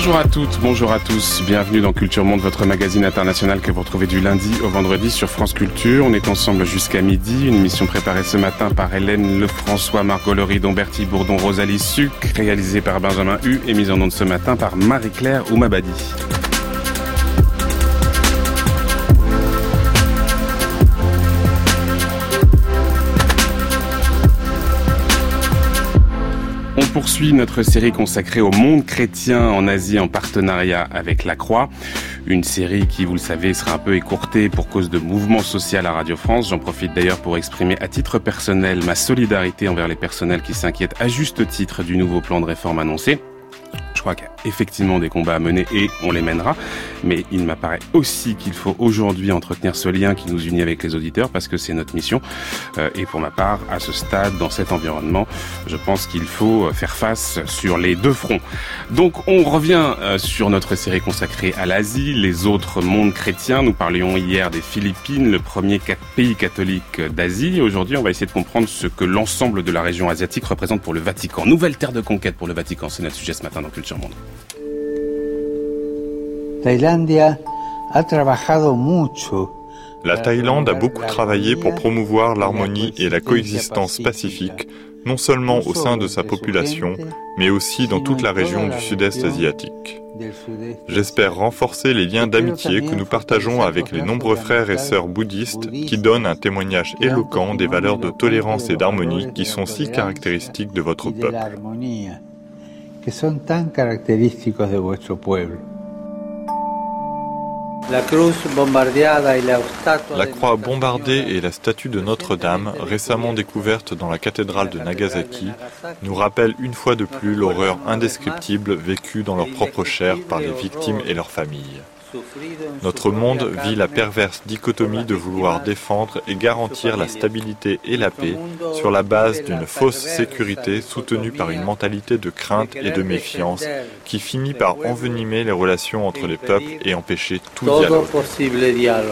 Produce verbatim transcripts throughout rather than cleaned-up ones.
Bonjour à toutes, bonjour à tous, bienvenue dans Culture Monde, votre magazine international que vous retrouvez du lundi au vendredi sur France Culture. On est ensemble jusqu'à midi, une émission préparée ce matin par Hélène Lefrançois, Margot Loride, Bertie Bourdon, Rosalie Suc, réalisée par Benjamin Hu et mise en onde ce matin par Marie-Claire Oumabadi. On poursuit notre série consacrée au monde chrétien en Asie en partenariat avec La Croix. Une série qui, vous le savez, sera un peu écourtée pour cause de mouvement social à Radio France. J'en profite d'ailleurs pour exprimer à titre personnel ma solidarité envers les personnels qui s'inquiètent à juste titre du nouveau plan de réforme annoncé. Je crois qu'il y a effectivement des combats à mener et on les mènera. Mais il m'apparaît aussi qu'il faut aujourd'hui entretenir ce lien qui nous unit avec les auditeurs parce que c'est notre mission. Euh, et pour ma part, à ce stade, dans cet environnement, je pense qu'il faut faire face sur les deux fronts. Donc on revient euh, sur notre série consacrée à l'Asie, les autres mondes chrétiens. Nous parlions hier des Philippines, le premier pays catholique d'Asie. Aujourd'hui, on va essayer de comprendre ce que l'ensemble de la région asiatique représente pour le Vatican. Nouvelle terre de conquête pour le Vatican, c'est notre sujet ce matin dans Culture Monde. La Thaïlande a beaucoup travaillé pour promouvoir l'harmonie et la coexistence pacifique, non seulement au sein de sa population, mais aussi dans toute la région du sud-est asiatique. J'espère renforcer les liens d'amitié que nous partageons avec les nombreux frères et sœurs bouddhistes qui donnent un témoignage éloquent des valeurs de tolérance et d'harmonie qui sont si caractéristiques de votre peuple. Que son tan característicos de vuestro pueblo. La croix bombardée et la statue de Notre-Dame, récemment découverte dans la cathédrale de Nagasaki, nous rappellent une fois de plus l'horreur indescriptible vécue dans leur propre chair par les victimes et leurs familles. Notre monde vit la perverse dichotomie de vouloir défendre et garantir la stabilité et la paix sur la base d'une fausse sécurité soutenue par une mentalité de crainte et de méfiance qui finit par envenimer les relations entre les peuples et empêcher tout dialogue.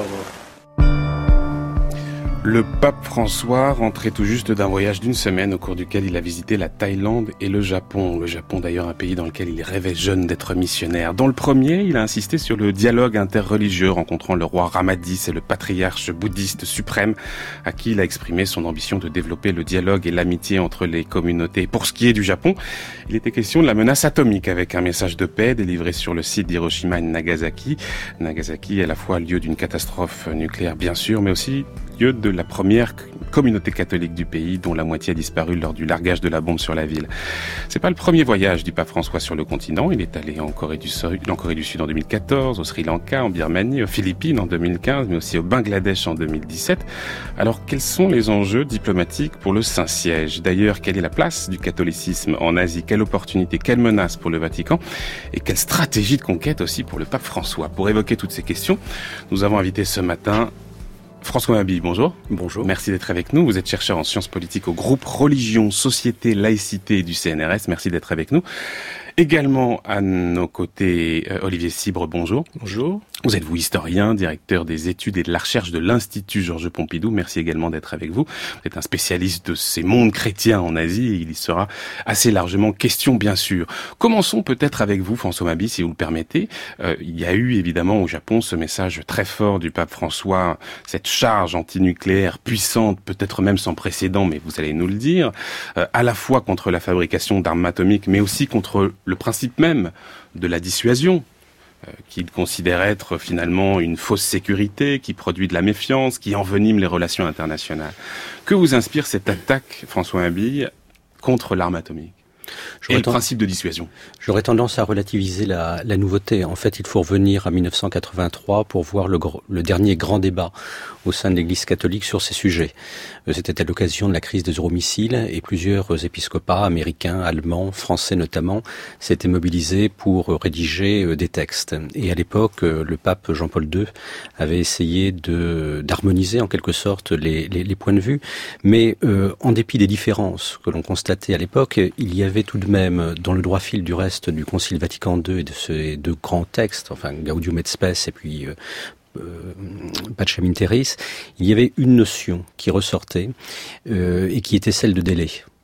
Le pape François rentrait tout juste d'un voyage d'une semaine au cours duquel il a visité la Thaïlande et le Japon. Le Japon d'ailleurs un pays dans lequel il rêvait jeune d'être missionnaire. Dans le premier, il a insisté sur le dialogue interreligieux rencontrant le roi Ramadis et le patriarche bouddhiste suprême à qui il a exprimé son ambition de développer le dialogue et l'amitié entre les communautés. Pour ce qui est du Japon, il était question de la menace atomique avec un message de paix délivré sur le site d'Hiroshima et Nagasaki. Nagasaki est à la fois lieu d'une catastrophe nucléaire bien sûr, mais aussi lieu de la première communauté catholique du pays, dont la moitié a disparu lors du largage de la bombe sur la ville. C'est pas le premier voyage du pape François sur le continent. Il est allé en Corée du Sud, en Corée du Sud en deux mille quatorze, au Sri Lanka, en Birmanie, aux Philippines en deux mille quinze, mais aussi au Bangladesh en deux mille dix-sept. Alors, quels sont les enjeux diplomatiques pour le Saint-Siège? D'ailleurs, quelle est la place du catholicisme en Asie? Quelle opportunité, quelle menace pour le Vatican? Et quelle stratégie de conquête aussi pour le pape François? Pour évoquer toutes ces questions, nous avons invité ce matin François Mabille, bonjour. Bonjour. Merci d'être avec nous. Vous êtes chercheur en sciences politiques au groupe Religion, Société, Laïcité du C N R S. Merci d'être avec nous. Également à nos côtés, euh, Olivier Sibre, bonjour. Bonjour. Vous êtes vous historien, directeur des études et de la recherche de l'Institut Georges Pompidou. Merci également d'être avec vous. Vous êtes un spécialiste de ces mondes chrétiens en Asie et il y sera assez largement question, bien sûr. Commençons peut-être avec vous, François Mabille, si vous le permettez. Euh, il y a eu évidemment au Japon ce message très fort du pape François, cette charge antinucléaire puissante, peut-être même sans précédent, mais vous allez nous le dire, euh, à la fois contre la fabrication d'armes atomiques, mais aussi contre le principe même de la dissuasion, euh, qu'il considère être finalement une fausse sécurité, qui produit de la méfiance, qui envenime les relations internationales. Que vous inspire cette attaque, François Mabille, contre l'arme atomique ? Et le ten... principe de dissuasion. J'aurais tendance à relativiser la, la nouveauté. En fait, il faut revenir à mille neuf cent quatre-vingt-trois pour voir le, le dernier grand débat au sein de l'Église catholique sur ces sujets. C'était à l'occasion de la crise des euromissiles et plusieurs épiscopats américains, allemands, français notamment, s'étaient mobilisés pour rédiger des textes. Et à l'époque, le pape Jean-Paul deux avait essayé de d'harmoniser en quelque sorte les, les, les points de vue. Mais euh, en dépit des différences que l'on constatait à l'époque, il y avait tout de même, dans le droit fil du reste du Concile Vatican deux et de ces deux grands textes, enfin Gaudium et Spes et puis euh, Euh, Pacem in Terris, il y avait une notion qui ressortait euh, et qui était celle de délai.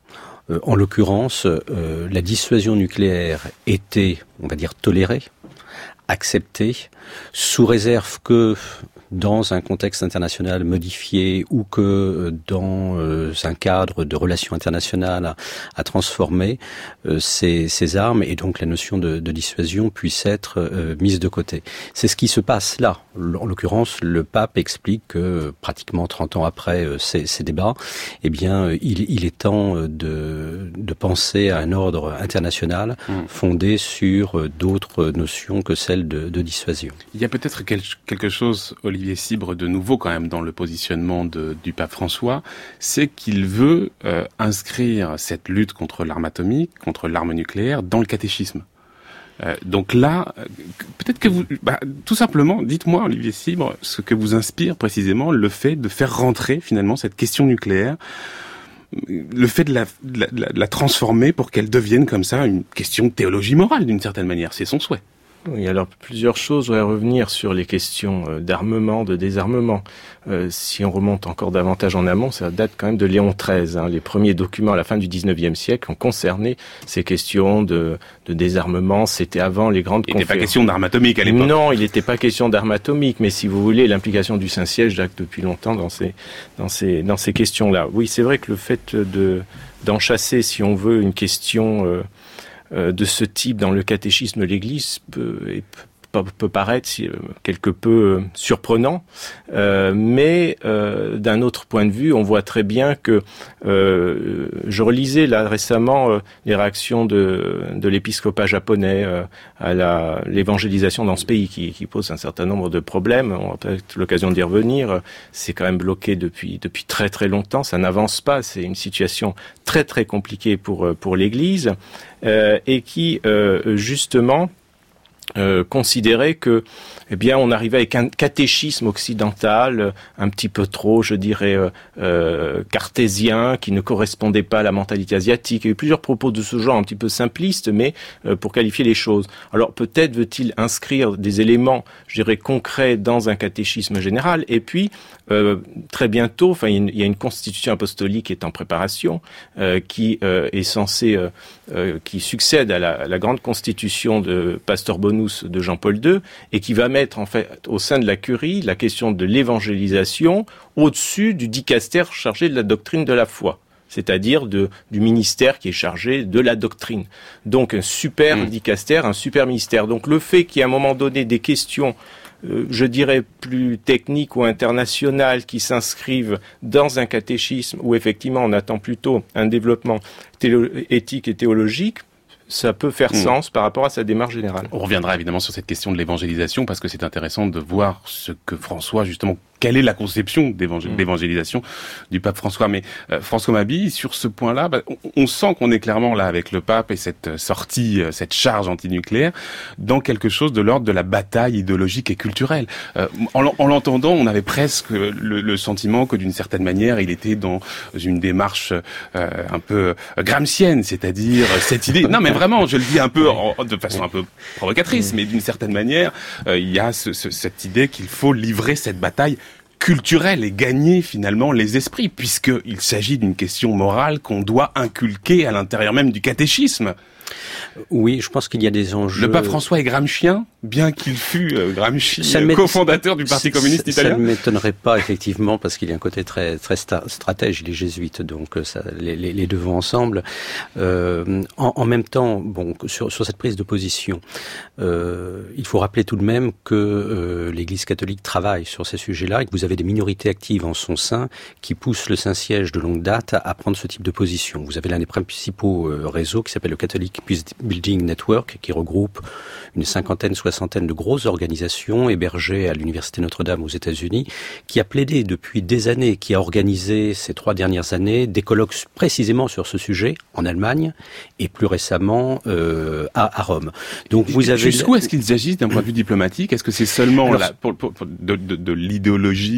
Euh, en l'occurrence, euh, la dissuasion nucléaire était, on va dire, tolérée, acceptée, sous réserve que dans un contexte international modifié ou que dans euh, un cadre de relations internationales à, à transformer, euh, ces, ces armes et donc la notion de, de dissuasion puisse être euh, mise de côté. C'est ce qui se passe là. En l'occurrence, le pape explique que pratiquement trente ans après euh, ces, ces débats, eh bien, il, il est temps de, de penser à un ordre international mmh. fondé sur d'autres notions que celle de, de dissuasion. Il y a peut-être quelque chose, Olivier Sibre, de nouveau quand même dans le positionnement de, du pape François, c'est qu'il veut euh, inscrire cette lutte contre l'arme atomique, contre l'arme nucléaire, dans le catéchisme. Euh, donc là, peut-être que vous... Bah, tout simplement, dites-moi, Olivier Sibre, ce que vous inspire précisément le fait de faire rentrer finalement cette question nucléaire, le fait de la, de la, de la transformer pour qu'elle devienne comme ça une question de théologie morale d'une certaine manière, c'est son souhait. Oui, alors plusieurs choses. Je voudrais revenir sur les questions d'armement, de désarmement. Euh, si on remonte encore davantage en amont, ça date quand même de Léon treize. Hein. Les premiers documents à la fin du dix-neuvième siècle ont concerné ces questions de, de désarmement. C'était avant les grandes conférences. Il n'était pas question d'armes atomiques à l'époque. Non, il n'était pas question d'armes atomiques, mais si vous voulez, l'implication du Saint-Siège date depuis longtemps dans ces, dans ces, dans ces questions-là. Oui, c'est vrai que le fait de, d'enchasser, si on veut, une question... Euh, de ce type dans le catéchisme de l'Église peut, peut, peut paraître quelque peu surprenant, euh, mais euh, d'un autre point de vue, on voit très bien que euh, je relisais là récemment euh, les réactions de, de l'épiscopat japonais euh, à la, l'évangélisation dans ce pays qui, qui pose un certain nombre de problèmes. On a peut-être l'occasion d'y revenir. C'est quand même bloqué depuis depuis très très longtemps. Ça n'avance pas. C'est une situation très très compliquée pour pour l'Église. Euh, et qui euh, justement euh, considérait que, eh bien, on arrivait avec un catéchisme occidental un petit peu trop, je dirais, euh, euh, cartésien, qui ne correspondait pas à la mentalité asiatique. Il y a eu plusieurs propos de ce genre, un petit peu simplistes, mais euh, pour qualifier les choses. Alors peut-être veut-il inscrire des éléments, je dirais, concrets dans un catéchisme général, et puis euh, très bientôt, enfin, il y a une constitution apostolique qui est en préparation, euh, qui euh, est censée, euh, euh, qui succède à la, à la grande constitution de Pastor Bonus de Jean-Paul deux, et qui va mettre en fait au sein de la curie la question de l'évangélisation au-dessus du dicaster chargé de la doctrine de la foi, c'est-à-dire de, du ministère qui est chargé de la doctrine. Donc un super mmh. dicaster, un super ministère. Donc le fait qu'il y ait à un moment donné des questions, euh, je dirais plus techniques ou internationales, qui s'inscrivent dans un catéchisme où effectivement on attend plutôt un développement théo- éthique et théologique, ça peut faire mmh. sens par rapport à sa démarche générale. On reviendra évidemment sur cette question de l'évangélisation parce que c'est intéressant de voir ce que François, justement, quelle est la conception d'évangé- mmh. d'évangélisation du pape François. Mais euh, François Mabille, sur ce point-là, bah, on, on sent qu'on est clairement là avec le pape et cette sortie, euh, cette charge antinucléaire dans quelque chose de l'ordre de la bataille idéologique et culturelle. Euh, en, en l'entendant, on avait presque le, le sentiment que d'une certaine manière, il était dans une démarche euh, un peu gramscienne, c'est-à-dire cette idée... Non mais vraiment, je le dis un peu en, de façon un peu provocatrice, mais d'une certaine manière, euh, il y a ce, ce, cette idée qu'il faut livrer cette bataille culturelle et gagner finalement les esprits, puisqu'il s'agit d'une question morale qu'on doit inculquer à l'intérieur même du catéchisme. Oui, je pense qu'il y a des enjeux... Le pape François est gramscien, bien qu'il fût euh, Gramsci, euh, cofondateur du Parti communiste italien. Ça ne m'étonnerait pas, effectivement, parce qu'il y a un côté très très stratège, il est jésuite, donc ça, les, les deux vont ensemble. Euh, en, en même temps, bon, sur, sur cette prise de position, euh, il faut rappeler tout de même que euh, l'Église catholique travaille sur ces sujets-là et que vous avez des minorités actives en son sein qui poussent le Saint-Siège de longue date à, à prendre ce type de position. Vous avez l'un des principaux euh, réseaux qui s'appelle le Catholic Peace Building Network, qui regroupe une cinquantaine, soixantaine de grosses organisations hébergées à l'Université Notre-Dame aux États-Unis, qui a plaidé depuis des années, qui a organisé ces trois dernières années des colloques précisément sur ce sujet en Allemagne et plus récemment euh, à, à Rome. Donc vous avez jusqu'où est-ce qu'ils agissent d'un point de vue diplomatique? Est-ce que c'est seulement Alors, la, pour, pour, pour, de, de, de l'idéologie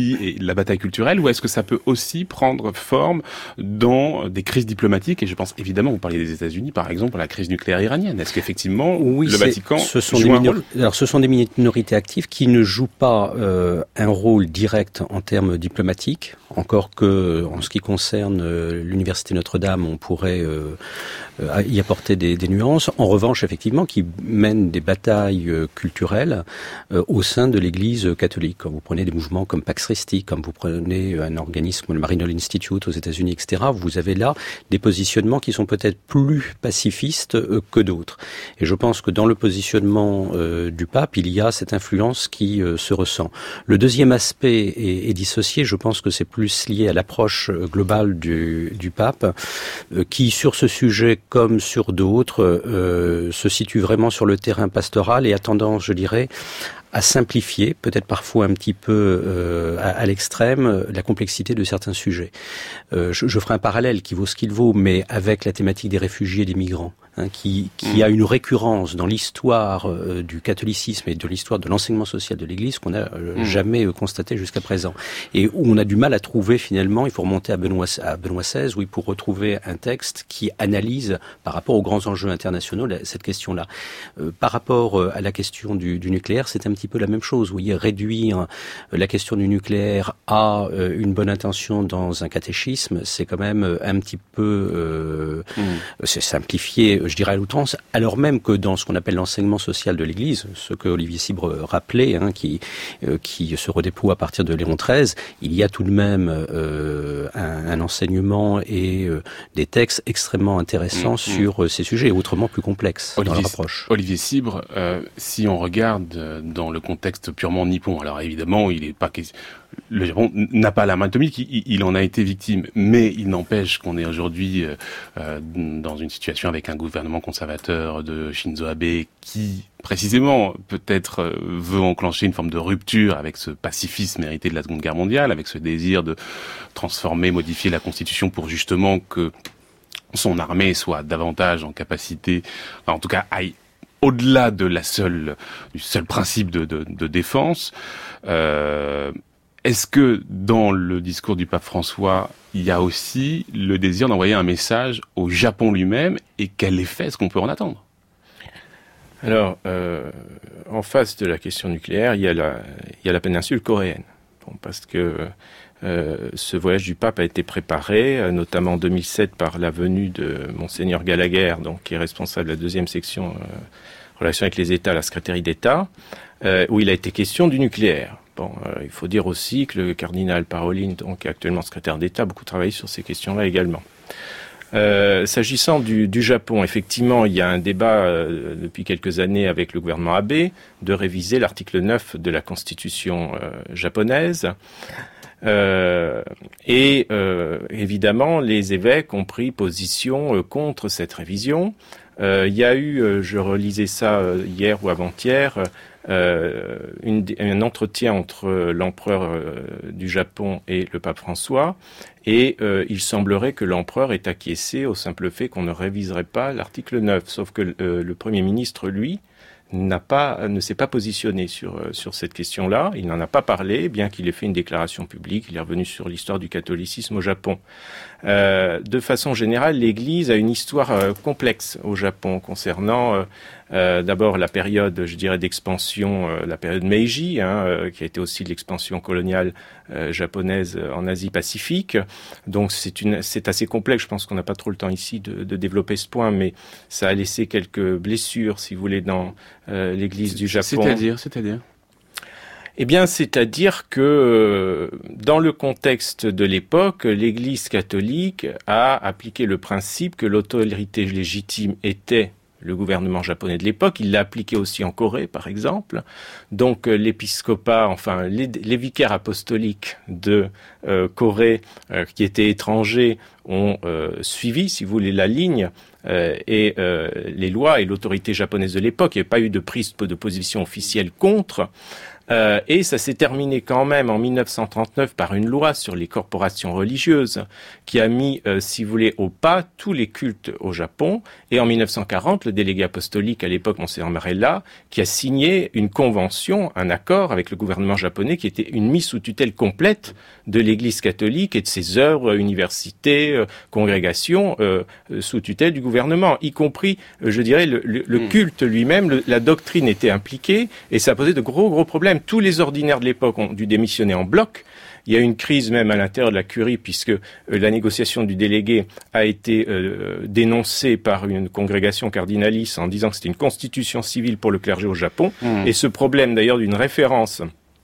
conflit et la bataille culturelle, ou est-ce que ça peut aussi prendre forme dans des crises diplomatiques? Et je pense évidemment, vous parliez des États-Unis, par exemple, la crise nucléaire iranienne. Est-ce qu'effectivement, oui, le Vatican ce sont joue des un minor... rôle? Alors, ce sont des minorités actives qui ne jouent pas euh, un rôle direct en termes diplomatiques, encore que, en ce qui concerne euh, l'Université Notre-Dame, on pourrait euh, euh, y apporter des, des nuances. En revanche, effectivement, qui mènent des batailles euh, culturelles euh, au sein de l'Église catholique. Quand vous prenez des mouvements comme Pax Christi, comme vous prenez un organisme comme le Maryknoll Institute aux États-Unis, et cetera, vous avez là des positionnements qui sont peut-être plus pacifistes euh, que d'autres. Et je pense que dans le positionnement euh, du pape, il y a cette influence qui euh, se ressent. Le deuxième aspect est, est dissocié. Je pense que c'est plus lié à l'approche globale du, du pape, euh, qui sur ce sujet comme sur d'autres euh, se situe vraiment sur le terrain pastoral et a tendance, je dirais, à simplifier, peut-être parfois un petit peu euh, à, à l'extrême, la complexité de certains sujets. Euh, je, je ferai un parallèle qui vaut ce qu'il vaut, mais avec la thématique des réfugiés et des migrants, hein, qui, qui mmh. a une récurrence dans l'histoire euh, du catholicisme et de l'histoire de l'enseignement social de l'Église qu'on n'a euh, mmh. jamais euh, constaté jusqu'à présent. Et où on a du mal à trouver finalement, il faut remonter à Benoît, à Benoît seize, oui, pour retrouver un texte qui analyse par rapport aux grands enjeux internationaux cette question-là. Euh, par rapport euh, à la question du, du nucléaire, c'est un petit peu la même chose. Vous voyez, réduire la question du nucléaire à euh, une bonne intention dans un catéchisme, c'est quand même un petit peu euh, mmh. c'est simplifié, je dirais à l'outrance, alors même que dans ce qu'on appelle l'enseignement social de l'Église, ce que Olivier Sibre rappelait, hein, qui euh, qui se redéploie à partir de Léon treize, il y a tout de même euh, un, un enseignement et euh, des textes extrêmement intéressants mmh. sur euh, ces sujets, autrement plus complexes Olivier, dans leur approche. Olivier Sibre, euh, si on regarde dans le contexte purement nippon, alors évidemment, il est pas le Japon n'a pas la main atomique, il, il en a été victime, mais il n'empêche qu'on est aujourd'hui euh, dans une situation avec un gouvernement conservateur de Shinzo Abe qui, précisément, peut-être euh, veut enclencher une forme de rupture avec ce pacifisme hérité de la Seconde Guerre mondiale, avec ce désir de transformer, modifier la Constitution pour justement que son armée soit davantage en capacité, enfin, en tout cas, aille au-delà de la seule, du seul principe de, de, de défense. Euh, est-ce que dans le discours du pape François, il y a aussi le désir d'envoyer un message au Japon lui-même, et quel effet est-ce qu'on peut en attendre? Alors, euh, en face de la question nucléaire, il y a la, il y a la péninsule coréenne. Bon, parce que euh, ce voyage du pape a été préparé, euh, notamment en deux mille sept, par la venue de Monseigneur Gallagher, donc, qui est responsable de la deuxième section euh, relations avec les États, à la secrétaire d'État, euh, où il a été question du nucléaire. Bon, euh, il faut dire aussi que le cardinal Parolin, donc actuellement secrétaire d'État, a beaucoup travaillé sur ces questions-là également. Euh, s'agissant du, du Japon, effectivement, il y a un débat euh, depuis quelques années avec le gouvernement Abe de réviser l'article neuf de la Constitution euh, japonaise. Euh, et euh, évidemment, les évêques ont pris position euh, contre cette révision. Euh, il y a eu, euh, je relisais ça euh, hier ou avant-hier, euh, une, un entretien entre l'empereur euh, du Japon et le pape François, et euh, il semblerait que l'empereur ait acquiescé au simple fait qu'on ne réviserait pas l'article neuf, sauf que euh, le Premier ministre, lui, n'a pas, ne s'est pas positionné sur sur cette question-là. Il n'en a pas parlé, bien qu'il ait fait une déclaration publique. Il est revenu sur l'histoire du catholicisme au Japon. Euh, de façon générale, l'Église a une histoire euh, complexe au Japon concernant euh, euh, d'abord la période, je dirais, d'expansion, euh, la période Meiji, hein, euh, qui a été aussi l'expansion coloniale euh, japonaise en Asie-Pacifique. Donc c'est une, c'est assez complexe. Je pense qu'on n'a pas trop le temps ici de, de développer ce point, mais ça a laissé quelques blessures, si vous voulez, dans euh, l'Église du Japon. C'est-à-dire, c'est-à-dire. Eh bien, c'est-à-dire que euh, dans le contexte de l'époque, l'Église catholique a appliqué le principe que l'autorité légitime était le gouvernement japonais de l'époque. Il l'a appliqué aussi en Corée, par exemple. Donc, euh, l'épiscopat, enfin, les, les vicaires apostoliques de euh, Corée, euh, qui étaient étrangers, ont euh, suivi, si vous voulez, la ligne euh, et euh, les lois et l'autorité japonaise de l'époque. Il n'y a pas eu de prise de position officielle contre. Euh, et ça s'est terminé quand même en mille neuf cent trente-neuf par une loi sur les corporations religieuses qui a mis, euh, si vous voulez, au pas tous les cultes au Japon. Et en mille neuf cent quarante, le délégué apostolique à l'époque, Monseigneur Marella, qui a signé une convention, un accord avec le gouvernement japonais qui était une mise sous tutelle complète de l'Église catholique et de ses œuvres, universités, euh, congrégations, euh, sous tutelle du gouvernement, y compris, euh, je dirais, le, le, le culte lui-même, le, la doctrine était impliquée et ça posait de gros, gros problèmes. Tous les ordinaires de l'époque ont dû démissionner en bloc. Il y a eu une crise même à l'intérieur de la curie puisque euh, la négociation du délégué a été euh, dénoncée par une congrégation cardinaliste en disant que c'était une constitution civile pour le clergé au Japon. Mmh. Et ce problème d'ailleurs d'une référence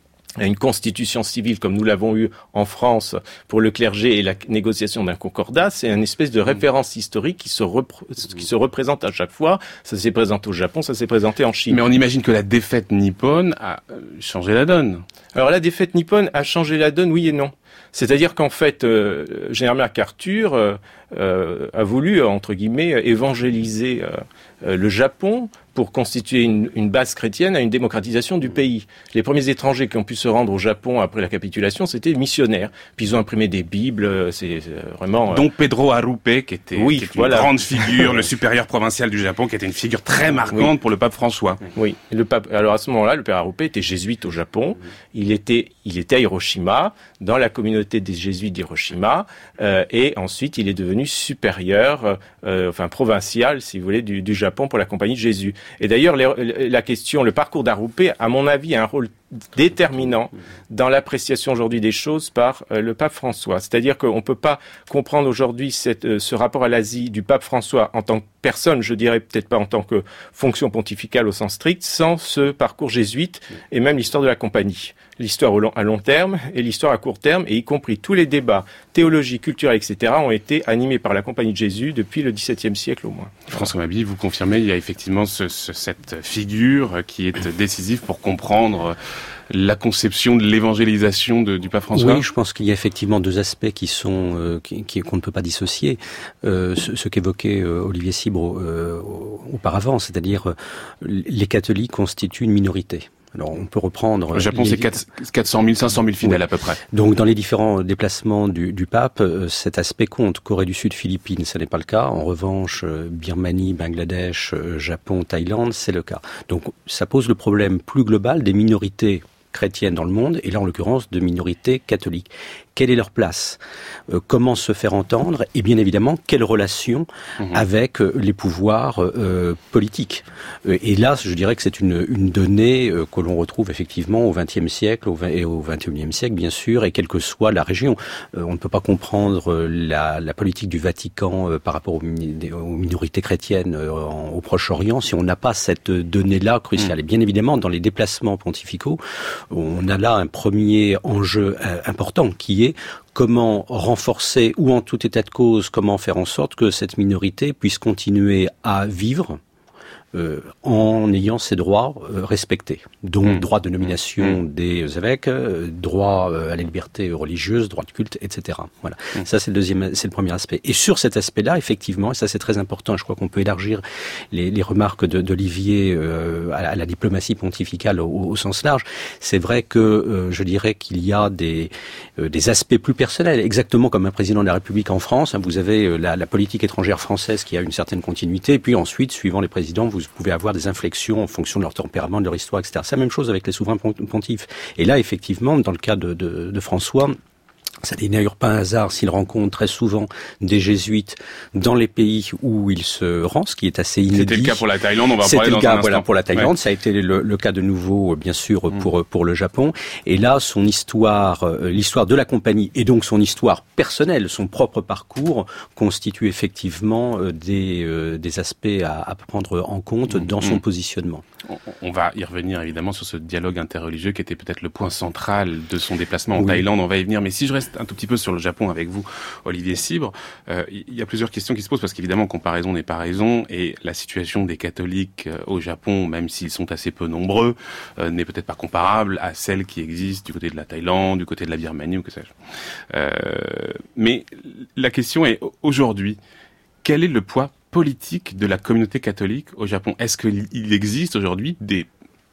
à une constitution civile comme nous l'avons eu en France pour le clergé et la négociation d'un concordat, c'est une espèce de référence historique qui se, repr- qui se représente à chaque fois. Ça s'est présenté au Japon, ça s'est présenté en Chine. Mais on imagine que la défaite nippone a changé la donne. Alors la défaite nippone a changé la donne, oui et non. C'est-à-dire qu'en fait, euh, général MacArthur euh, euh, a voulu, entre guillemets, évangéliser euh, le Japon pour constituer une, une base chrétienne à une démocratisation du pays. Les premiers étrangers qui ont pu se rendre au Japon après la capitulation, c'était missionnaires. Puis ils ont imprimé des bibles, c'est, c'est vraiment... Euh... Donc Pedro Arrupe, qui était, oui, qui était voilà. une grande figure, le supérieur provincial du Japon, qui était une figure très marquante oui. pour le pape François. Oui, le pape. Alors à ce moment-là, le père Arrupe était jésuite au Japon. Il était, il était à Hiroshima, dans la communauté des jésuites d'Hiroshima, euh, et ensuite il est devenu supérieur, euh, enfin provincial, si vous voulez, du, du Japon pour la Compagnie de Jésus. Et d'ailleurs, les, la question, le parcours d'Arrupe, à mon avis, a un rôle déterminant dans l'appréciation aujourd'hui des choses par euh, le pape François. C'est-à-dire qu'on ne peut pas comprendre aujourd'hui cette, euh, ce rapport à l'Asie du pape François en tant que personne, je dirais peut-être pas en tant que fonction pontificale au sens strict, sans ce parcours jésuite et même l'histoire de la compagnie. L'histoire au long, à long terme et l'histoire à court terme, et y compris tous les débats théologiques, culturels, et cetera, ont été animés par la Compagnie de Jésus depuis le dix-septième siècle au moins. François Mabille, vous confirmez, il y a effectivement ce, ce, cette figure qui est décisive pour comprendre la conception de l'évangélisation de, du pape François. Oui, je pense qu'il y a effectivement deux aspects qui sont euh, qui, qui, qu'on ne peut pas dissocier. Euh, ce, ce qu'évoquait euh, Olivier Sibre euh, auparavant, c'est-à-dire euh, les catholiques constituent une minorité. Alors, on peut reprendre... Le Japon, les... c'est quatre cent mille, cinq cent mille fidèles, oui, à peu près. Donc, dans les différents déplacements du, du pape, euh, cet aspect compte. Corée du Sud, Philippines, ça n'est pas le cas. En revanche, euh, Birmanie, Bangladesh, euh, Japon, Thaïlande, c'est le cas. Donc, ça pose le problème plus global des minorités chrétiennes dans le monde, et là, en l'occurrence, de minorités catholiques. Quelle est leur place ? euh, Comment se faire entendre ? Et bien évidemment, quelle relation mmh. avec euh, les pouvoirs euh, politiques ? euh, Et là, je dirais que c'est une, une donnée euh, que l'on retrouve effectivement au vingtième siècle au vingt, et au vingt et unième siècle, bien sûr, et quelle que soit la région. Euh, on ne peut pas comprendre euh, la, la politique du Vatican euh, par rapport aux, aux minorités chrétiennes euh, en, au Proche-Orient si on n'a pas cette donnée-là cruciale. Mmh. Et bien évidemment, dans les déplacements pontificaux, on a là un premier enjeu euh, important qui est comment renforcer, ou en tout état de cause, comment faire en sorte que cette minorité puisse continuer à vivre euh, en ayant ses droits euh, respectés. Donc, mmh. droit de nomination mmh. des évêques, euh, droit euh, à la liberté religieuse, droit de culte, et cetera. Voilà. Mmh. Ça, c'est le deuxième, c'est le premier aspect. Et sur cet aspect-là, effectivement, et ça c'est très important, je crois qu'on peut élargir les, les remarques de, d'Olivier euh, à, la, à la diplomatie pontificale au, au sens large. C'est vrai que euh, je dirais qu'il y a des, euh, des aspects plus personnels, exactement comme un président de la République en France. Hein, vous avez euh, la, la politique étrangère française qui a une certaine continuité, et puis ensuite, suivant les présidents, vous Vous pouvez avoir des inflexions en fonction de leur tempérament, de leur histoire, et cetera. C'est la même chose avec les souverains pontifes. Et là, effectivement, dans le cas de, de, de François, ça n'est d'ailleurs pas un hasard s'il rencontre très souvent des jésuites dans les pays où il se rend, ce qui est assez inédit. C'était le cas pour la Thaïlande, on va en C'était parler dans le cas, un voilà, instant. pour la Thaïlande, ouais. Ça a été le, le cas de nouveau, bien sûr, mmh. pour pour le Japon. Et là, son histoire, euh, l'histoire de la compagnie, et donc son histoire personnelle, son propre parcours, constitue effectivement euh, des euh, des aspects à, à prendre en compte mmh. dans son mmh. positionnement. On, on va y revenir évidemment sur ce dialogue interreligieux qui était peut-être le point central de son déplacement en oui. Thaïlande. On va y venir, mais si je reste un tout petit peu sur le Japon avec vous, Olivier Sibre, euh, il y a plusieurs questions qui se posent parce qu'évidemment, comparaison n'est pas raison, et la situation des catholiques euh, au Japon, même s'ils sont assez peu nombreux, euh, n'est peut-être pas comparable à celle qui existe du côté de la Thaïlande, du côté de la Birmanie ou que sais-je. Euh, mais la question est aujourd'hui, quel est le poids politique de la communauté catholique au Japon? Est-ce qu'il existe aujourd'hui des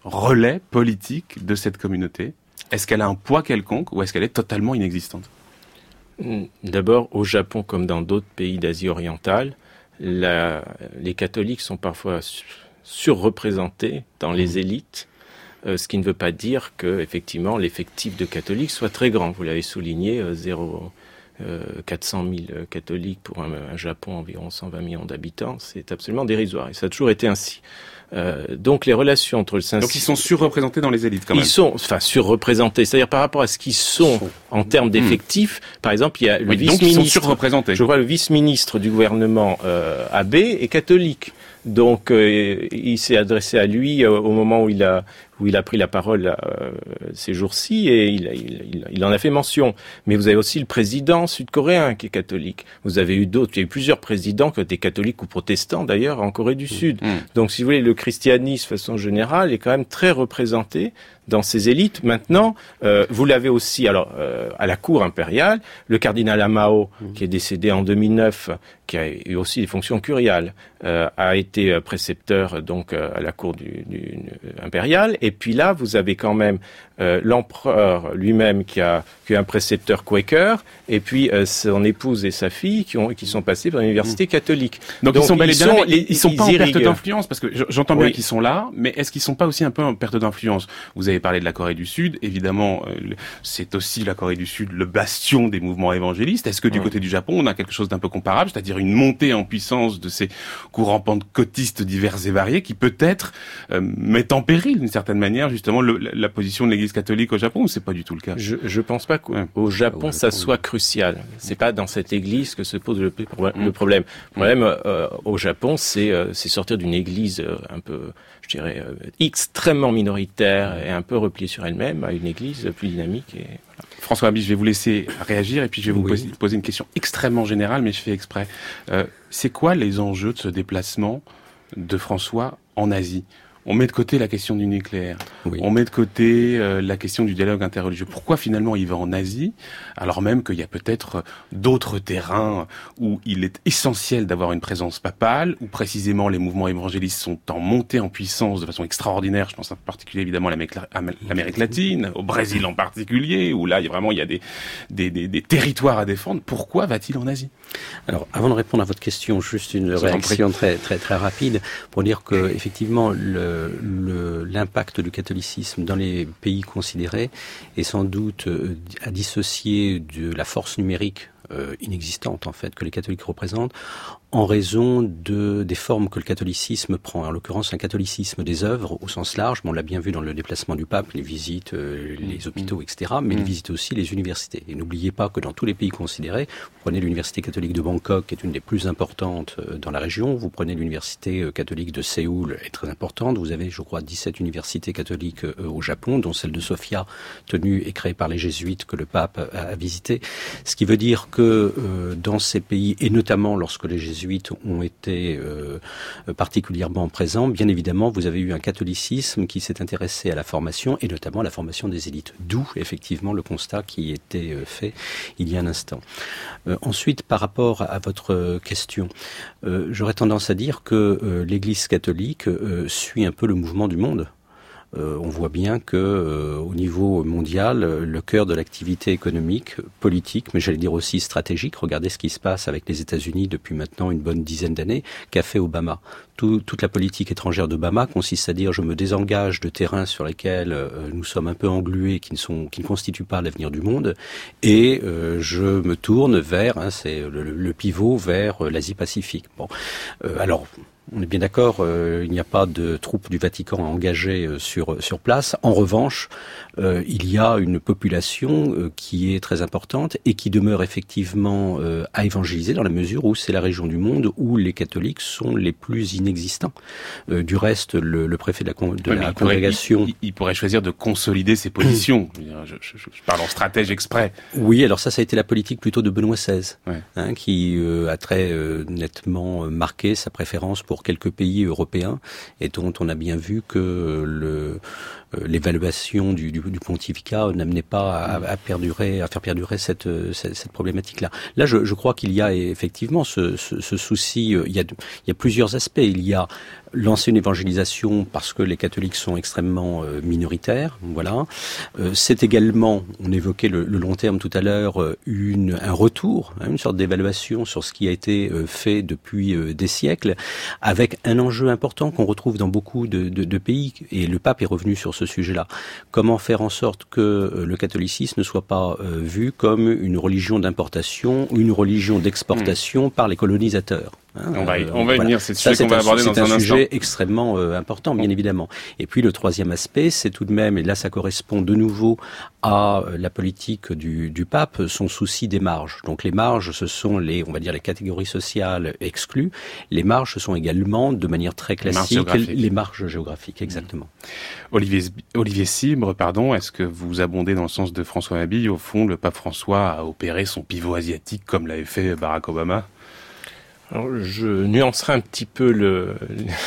relais politique de cette communauté? Est-ce qu'elle a un poids quelconque ou est-ce qu'elle est totalement inexistante? D'abord, au Japon, comme dans d'autres pays d'Asie orientale, la, les catholiques sont parfois surreprésentés dans les élites, euh, ce qui ne veut pas dire que, effectivement, l'effectif de catholiques soit très grand. Vous l'avez souligné, euh, zéro, euh, quatre cent mille catholiques pour un, un Japon environ cent vingt millions d'habitants, c'est absolument dérisoire. Et ça a toujours été ainsi. Euh, donc les relations entre le Saint-Siège... Donc ils sont surreprésentés dans les élites quand même. Ils sont, enfin surreprésentés, c'est-à-dire par rapport à ce qu'ils sont en termes d'effectifs. Mmh. Par exemple, il y a le oui, vice-ministre... Donc ils sont surreprésentés. Je crois le vice-ministre du gouvernement euh, Abe est catholique. Donc euh, il s'est adressé à lui euh, au moment où il a où il a pris la parole euh, ces jours-ci et il, il, il, il en a fait mention. Mais vous avez aussi le président sud-coréen qui est catholique. Vous avez eu d'autres, il y a eu plusieurs présidents qui étaient catholiques ou protestants d'ailleurs en Corée du Sud. Mmh. Donc si vous voulez, le christianisme de façon générale est quand même très représenté dans ces élites. Maintenant, euh, vous l'avez aussi, alors euh, à la cour impériale, le cardinal Amao, mmh. qui est décédé en deux mille neuf, qui a eu aussi des fonctions curiales, euh, a été précepteur donc euh, à la cour du, du impériale. Et puis là, vous avez quand même euh, l'empereur lui-même qui a, qui a un précepteur quaker, et puis euh, son épouse et sa fille qui ont qui sont passés par l'université mmh. catholique. Donc, Donc ils sont bel et bien, sont, ils, ils sont ils pas en perte d'influence, parce que j'entends bien oui. qu'ils sont là, mais est-ce qu'ils sont pas aussi un peu en perte d'influence? Vous avez parlé de la Corée du Sud, évidemment, euh, c'est aussi la Corée du Sud le bastion des mouvements évangélistes. Est-ce que du oui. côté du Japon, on a quelque chose d'un peu comparable, c'est-à-dire une montée en puissance de ces courants pentecôtistes divers et variés qui peut-être euh, mettent en péril d'une certaine manière justement le, la position de l'Église catholique au Japon, ou c'est pas du tout le cas? Je, je pense pas qu'au ouais. au Japon, ça soit crucial. C'est pas dans cette Église que se pose le, le problème. Le problème euh, au Japon, c'est euh, c'est sortir d'une Église euh, un peu, je dirais, euh, extrêmement minoritaire et un peu repliée sur elle-même à une Église plus dynamique. Et voilà. François Haby, je vais vous laisser réagir et puis je vais vous oui. poser, poser une question extrêmement générale, mais je fais exprès. Euh, c'est quoi les enjeux de ce déplacement de François en Asie? On met de côté la question du nucléaire, oui. on met de côté euh, la question du dialogue interreligieux. Pourquoi finalement il va en Asie, alors même qu'il y a peut-être d'autres terrains où il est essentiel d'avoir une présence papale, où précisément les mouvements évangélistes sont en montée en puissance de façon extraordinaire. Je pense en particulier évidemment à l'Amérique latine, au Brésil en particulier, où là il y a vraiment il y a des, des, des, des territoires à défendre. Pourquoi va-t-il en Asie? Alors, avant de répondre à votre question, juste une réaction très très très rapide pour dire que effectivement le Le, l'impact du catholicisme dans les pays considérés est sans doute euh, à dissocier de la force numérique euh, inexistante en fait que les catholiques représentent en raison de des formes que le catholicisme prend. En l'occurrence, un catholicisme des œuvres au sens large. On l'a bien vu dans le déplacement du pape, les visites, euh, les hôpitaux, et cetera. Mais mmh. il visite aussi les universités. Et n'oubliez pas que dans tous les pays considérés, vous prenez l'université catholique de Bangkok, qui est une des plus importantes euh, dans la région. Vous prenez l'université euh, catholique de Séoul, qui est très importante. Vous avez, je crois, dix-sept universités catholiques euh, au Japon, dont celle de Sofia, tenue et créée par les jésuites que le pape a, a visité. Ce qui veut dire que euh, dans ces pays, et notamment lorsque les jésuites ont été euh, particulièrement présents, bien évidemment, vous avez eu un catholicisme qui s'est intéressé à la formation, et notamment à la formation des élites. D'où, effectivement, le constat qui était euh, fait il y a un instant. Euh, ensuite, par rapport à votre question, euh, j'aurais tendance à dire que euh, l'Église catholique euh, suit un peu le mouvement du monde. Euh, on voit bien que euh, au niveau mondial, le cœur de l'activité économique, politique, mais j'allais dire aussi stratégique, regardez ce qui se passe avec les États-Unis depuis maintenant une bonne dizaine d'années, qu'a fait Obama. Tout, toute la politique étrangère d'Obama consiste à dire je me désengage de terrains sur lesquels euh, nous sommes un peu englués, qui ne sont, qui ne constituent pas l'avenir du monde, et euh, je me tourne vers, hein, c'est le, le pivot vers euh, l'Asie-Pacifique. Bon, euh, alors. On est bien d'accord, euh, il n'y a pas de troupes du Vatican engagées euh, sur sur place. En revanche, euh, il y a une population euh, qui est très importante et qui demeure effectivement euh, à évangéliser dans la mesure où c'est la région du monde où les catholiques sont les plus inexistants. Euh, du reste, le, le préfet de la, con, de ouais, la il congrégation... Pourrait, il, il pourrait choisir de consolider ses positions. je, je, je parle en stratège exprès. Oui, alors ça, ça a été la politique plutôt de Benoît seize, ouais. hein, qui euh, a très euh, nettement marqué sa préférence pour quelques pays européens et dont on a bien vu que le, euh, l'évaluation du, du, du pontificat n'amenait pas à, à perdurer, à faire perdurer cette, cette, cette problématique-là. Là, je, je crois qu'il y a effectivement ce, ce, ce souci. Il y a, il y a plusieurs aspects. Il y a lancer une évangélisation parce que les catholiques sont extrêmement euh, minoritaires, voilà. Euh, c'est également, on évoquait le, le long terme tout à l'heure, euh, une, un retour, hein, une sorte d'évaluation sur ce qui a été euh, fait depuis euh, des siècles, avec un enjeu important qu'on retrouve dans beaucoup de, de, de pays, et le pape est revenu sur ce sujet-là. Comment faire en sorte que euh, le catholicisme ne soit pas euh, vu comme une religion d'importation ou une religion d'exportation mmh. par les colonisateurs. Hein, on va y, euh, on va y voilà. venir, c'est Ça, ce qu'on va aborder dans un instant. C'est un sujet extrêmement euh, important, bien évidemment. Et puis le troisième aspect, c'est tout de même, et là ça correspond de nouveau à la politique du, du pape, son souci des marges. Donc les marges, ce sont les, on va dire, les catégories sociales exclues. Les marges, ce sont également, de manière très classique, les marges, les marges géographiques, exactement. Mmh. Olivier, Olivier Sibre, pardon, est-ce que vous abondez dans le sens de François Mabille? Au fond, le pape François a opéré son pivot asiatique comme l'avait fait Barack Obama? Alors, je nuancerai un petit peu le,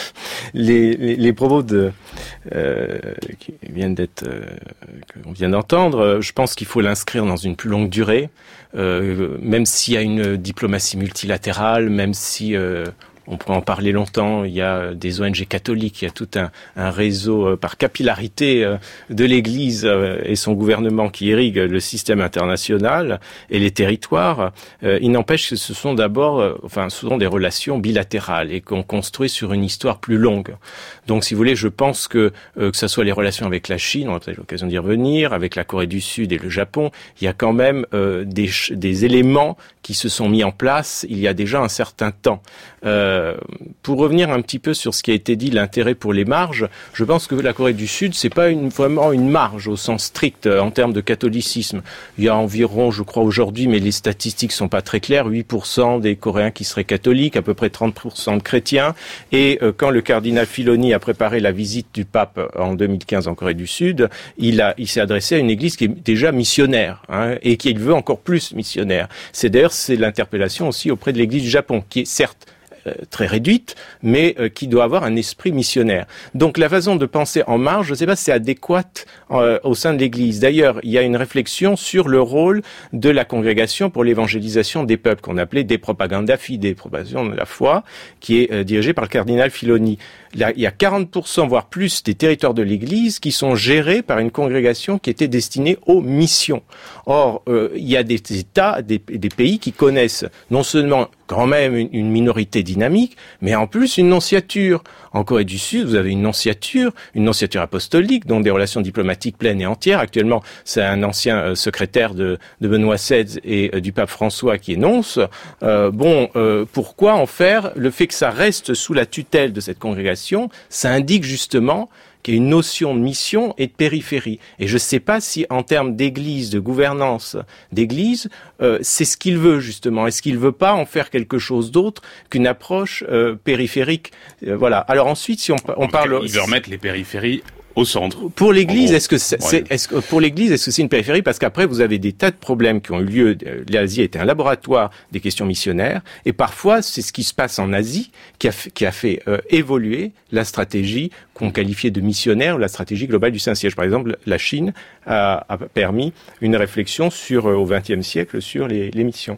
les, les, les propos de, euh, qui viennent d'être, euh, qu'on vient d'entendre. Je pense qu'il faut l'inscrire dans une plus longue durée, euh, même s'il y a une diplomatie multilatérale, même si euh, on pourrait en parler longtemps. Il y a des O N G catholiques, il y a tout un, un réseau euh, par capillarité euh, de l'Église euh, et son gouvernement qui irrigue le système international et les territoires. Euh, il n'empêche que ce sont d'abord, euh, enfin, ce sont des relations bilatérales et qu'on construit sur une histoire plus longue. Donc, si vous voulez, je pense que euh, que ce soit les relations avec la Chine, on a peut-être l'occasion d'y revenir, avec la Corée du Sud et le Japon, il y a quand même euh, des, des éléments qui se sont mis en place il y a déjà un certain temps. Euh, pour revenir un petit peu sur ce qui a été dit, l'intérêt pour les marges, je pense que la Corée du Sud, c'est pas une, vraiment une marge au sens strict euh, en termes de catholicisme. Il y a environ, je crois aujourd'hui, mais les statistiques sont pas très claires, huit pour cent des Coréens qui seraient catholiques, à peu près trente pour cent de chrétiens. Et euh, quand le cardinal Filoni a préparé la visite du pape en deux mille quinze en Corée du Sud, il a, il s'est adressé à une église qui est déjà missionnaire, hein, et qui veut encore plus missionnaire. C'est d'ailleurs, c'est l'interpellation aussi auprès de l'église du Japon, qui est certes très réduite, mais euh, qui doit avoir un esprit missionnaire. Donc la façon de penser en marge, je ne sais pas si c'est adéquate euh, au sein de l'Église. D'ailleurs, il y a une réflexion sur le rôle de la congrégation pour l'évangélisation des peuples, qu'on appelait des propaganda fidei, propagation de la foi, qui est euh, dirigée par le cardinal Filoni. Là, il y a quarante pour cent, voire plus, des territoires de l'Église qui sont gérés par une congrégation qui était destinée aux missions. Or, euh, il y a des États, des, des pays qui connaissent non seulement quand même une, une minorité dynamique, mais en plus une nonciature. En Corée du Sud, vous avez une nonciature, une nonciature apostolique, dont des relations diplomatiques pleines et entières. Actuellement, c'est un ancien euh, secrétaire de, de Benoît seize et euh, du pape François qui est nonce. Euh, bon, euh, pourquoi en faire? Le fait que ça reste sous la tutelle de cette congrégation, ça indique justement qu'il y a une notion de mission et de périphérie. Et je ne sais pas si, en termes d'église, de gouvernance d'église, euh, c'est ce qu'il veut, justement. Est-ce qu'il ne veut pas en faire quelque chose d'autre qu'une approche euh, périphérique? euh, Voilà. Alors ensuite, si on, on parle... Il veut remettre les périphéries au centre. Pour l'Église, est-ce que c'est, c'est est-ce que pour l'Église, est-ce que c'est une périphérie? Parce qu'après, vous avez des tas de problèmes qui ont eu lieu. L'Asie était un laboratoire des questions missionnaires, et parfois, c'est ce qui se passe en Asie qui a fait, qui a fait euh, évoluer la stratégie qu'on qualifiait de missionnaire, la stratégie globale du Saint-Siège. Par exemple, la Chine a, a permis une réflexion sur euh, au vingtième siècle sur les, les missions.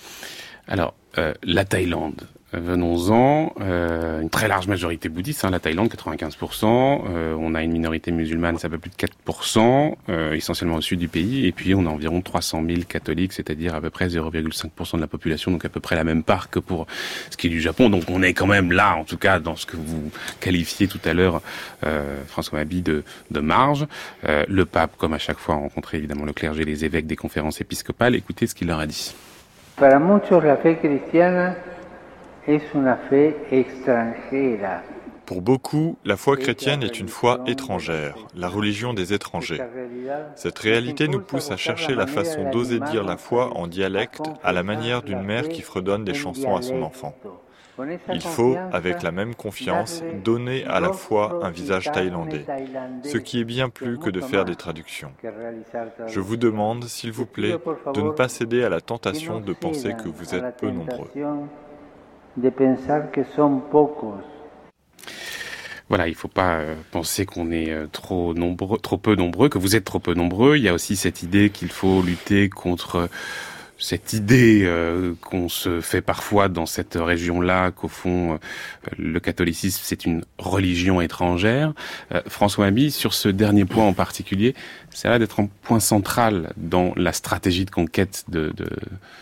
Alors, euh, la Thaïlande. Venons-en, euh, une très large majorité bouddhiste, hein, la Thaïlande, quatre-vingt-quinze pour cent, euh, on a une minorité musulmane, c'est un peu plus de quatre pour cent, euh, essentiellement au sud du pays, et puis on a environ trois cent mille catholiques, c'est-à-dire à peu près zéro virgule cinq pour cent de la population, donc à peu près la même part que pour ce qui est du Japon, donc on est quand même là, en tout cas, dans ce que vous qualifiez tout à l'heure, euh, François Mabille, de, de marge. Euh, le pape, comme à chaque fois, a rencontré évidemment le clergé, les évêques des conférences épiscopales, écoutez ce qu'il leur a dit. Para muchos la fe cristiana es una fe extranjera. Pour beaucoup, la foi chrétienne est une foi étrangère, la religion des étrangers. Cette réalité nous pousse à chercher la façon d'oser dire la foi en dialecte à la manière d'une mère qui fredonne des chansons à son enfant. Il faut, avec la même confiance, donner à la foi un visage thaïlandais, ce qui est bien plus que de faire des traductions. Je vous demande, s'il vous plaît, de ne pas céder à la tentation de penser que vous êtes peu nombreux. Voilà, il ne faut pas euh, penser qu'on est euh, trop nombreux, trop peu nombreux, que vous êtes trop peu nombreux. Il y a aussi cette idée qu'il faut lutter contre... Euh, cette idée euh, qu'on se fait parfois dans cette région-là, qu'au fond, euh, le catholicisme, c'est une religion étrangère. Euh, François Haby, sur ce dernier point en particulier, ça a l'air d'être un point central dans la stratégie de conquête de, de,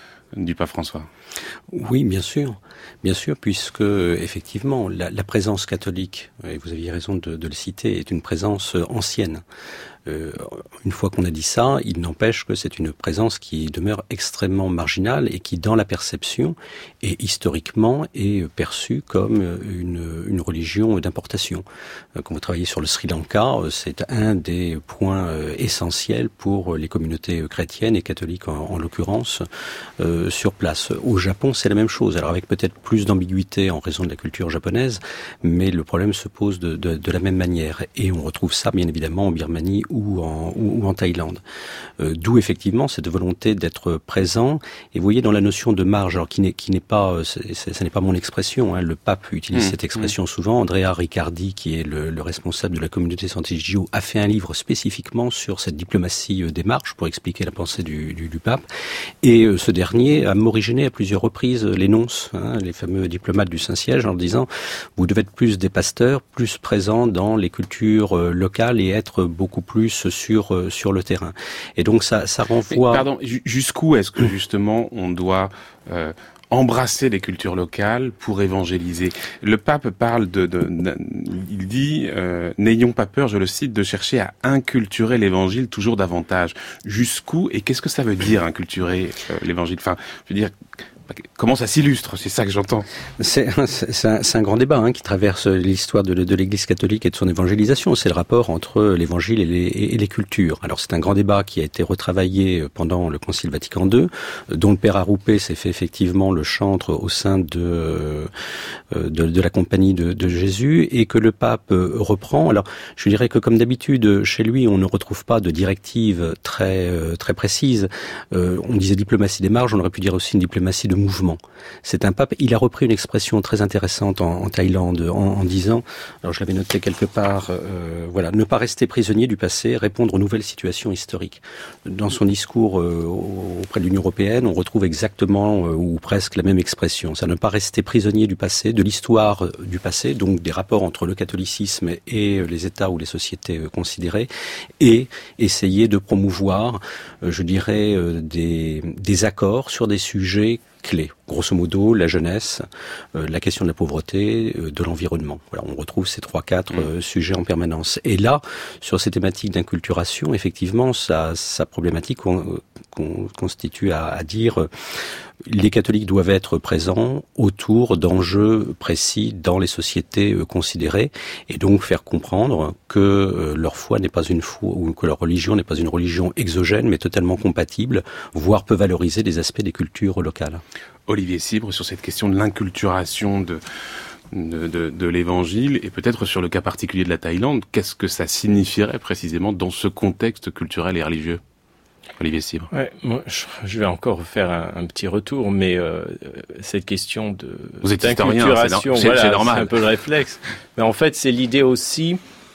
du pape François. Oui, bien sûr. Bien sûr, puisque effectivement, la, la présence catholique, et vous aviez raison de, de le citer, est une présence ancienne. Euh, une fois qu'on a dit ça, il n'empêche que c'est une présence qui demeure extrêmement marginale et qui, dans la perception, et historiquement, est perçue comme une, une religion d'importation. Euh, quand vous travaillez sur le Sri Lanka, c'est un des points euh, essentiels pour les communautés chrétiennes et catholiques en, en l'occurrence euh, sur place. Au Japon, c'est la même chose. Alors avec peut-être plus d'ambiguïté en raison de la culture japonaise, mais le problème se pose de, de, de la même manière. Et on retrouve ça, bien évidemment, en Birmanie ou en, ou, ou en Thaïlande. Euh, d'où effectivement cette volonté d'être présent. Et vous voyez dans la notion de marge, alors qui n'est, qui n'est pas, c'est, c'est, ce n'est pas mon expression, hein, le pape utilise mmh, cette expression mmh. souvent. Andrea Riccardi, qui est le, le responsable de la communauté Sant'Egidio, a fait un livre spécifiquement sur cette diplomatie des marges pour expliquer la pensée du, du, du pape. Et euh, ce dernier a morigéné à plusieurs reprises les nonces, hein, les fameux diplomates du Saint-Siège, en disant vous devez être plus des pasteurs, plus présents dans les cultures euh, locales et être beaucoup plus sur euh, sur le terrain. Et donc ça ça renvoie. Mais, pardon, jusqu'où est-ce que justement on doit euh, embrasser les cultures locales pour évangéliser? Le pape parle de, de, de il dit euh, n'ayons pas peur, je le cite, de chercher à inculturer l'évangile toujours davantage. Jusqu'où et qu'est-ce que ça veut dire inculturer euh, l'évangile? Enfin, je veux dire. Comment ça s'illustre? C'est ça que j'entends. C'est, c'est, un, c'est un grand débat hein, qui traverse l'histoire de, de l'Église catholique et de son évangélisation. C'est le rapport entre l'Évangile et les, et les cultures. Alors c'est un grand débat qui a été retravaillé pendant le Concile Vatican deux, dont le Père Arroupé s'est fait effectivement le chantre au sein de de, de la Compagnie de, de Jésus et que le pape reprend. Alors je dirais que comme d'habitude chez lui, on ne retrouve pas de directive très très précise. Euh, on disait diplomatie des marges, on aurait pu dire aussi une diplomatie de mouvement. C'est un pape, il a repris une expression très intéressante en, en Thaïlande en, en disant, alors je l'avais noté quelque part, euh, voilà, ne pas rester prisonnier du passé, répondre aux nouvelles situations historiques. Dans son discours euh, auprès de l'Union européenne, on retrouve exactement euh, ou presque la même expression. Ça ne pas rester prisonnier du passé, de l'histoire euh, du passé, donc des rapports entre le catholicisme et euh, les États ou les sociétés euh, considérées, et essayer de promouvoir, euh, je dirais, euh, des, des accords sur des sujets clés. Grosso modo, la jeunesse, euh, la question de la pauvreté, euh, de l'environnement. Voilà, on retrouve ces trois, quatre mmh. euh, sujets en permanence. Et là, sur ces thématiques d'inculturation, effectivement, sa, sa problématique con, con, constitue à, à dire euh, les catholiques doivent être présents autour d'enjeux précis dans les sociétés euh, considérées, et donc faire comprendre que euh, leur foi n'est pas une foi, ou que leur religion n'est pas une religion exogène, mais totalement compatible, voire peut valoriser des aspects des cultures locales. Olivier Sibre, sur cette question de l'inculturation de, de, de, de l'évangile, et peut-être sur le cas particulier de la Thaïlande, qu'est-ce que ça signifierait précisément dans ce contexte culturel et religieux? Olivier Sibre. Ouais, moi, je, je vais encore faire un, un petit retour, mais euh, cette question de Vous êtes historien, c'est, no- c'est, voilà, c'est normal. C'est un peu le réflexe. Mais en fait, c'est l'idée aussi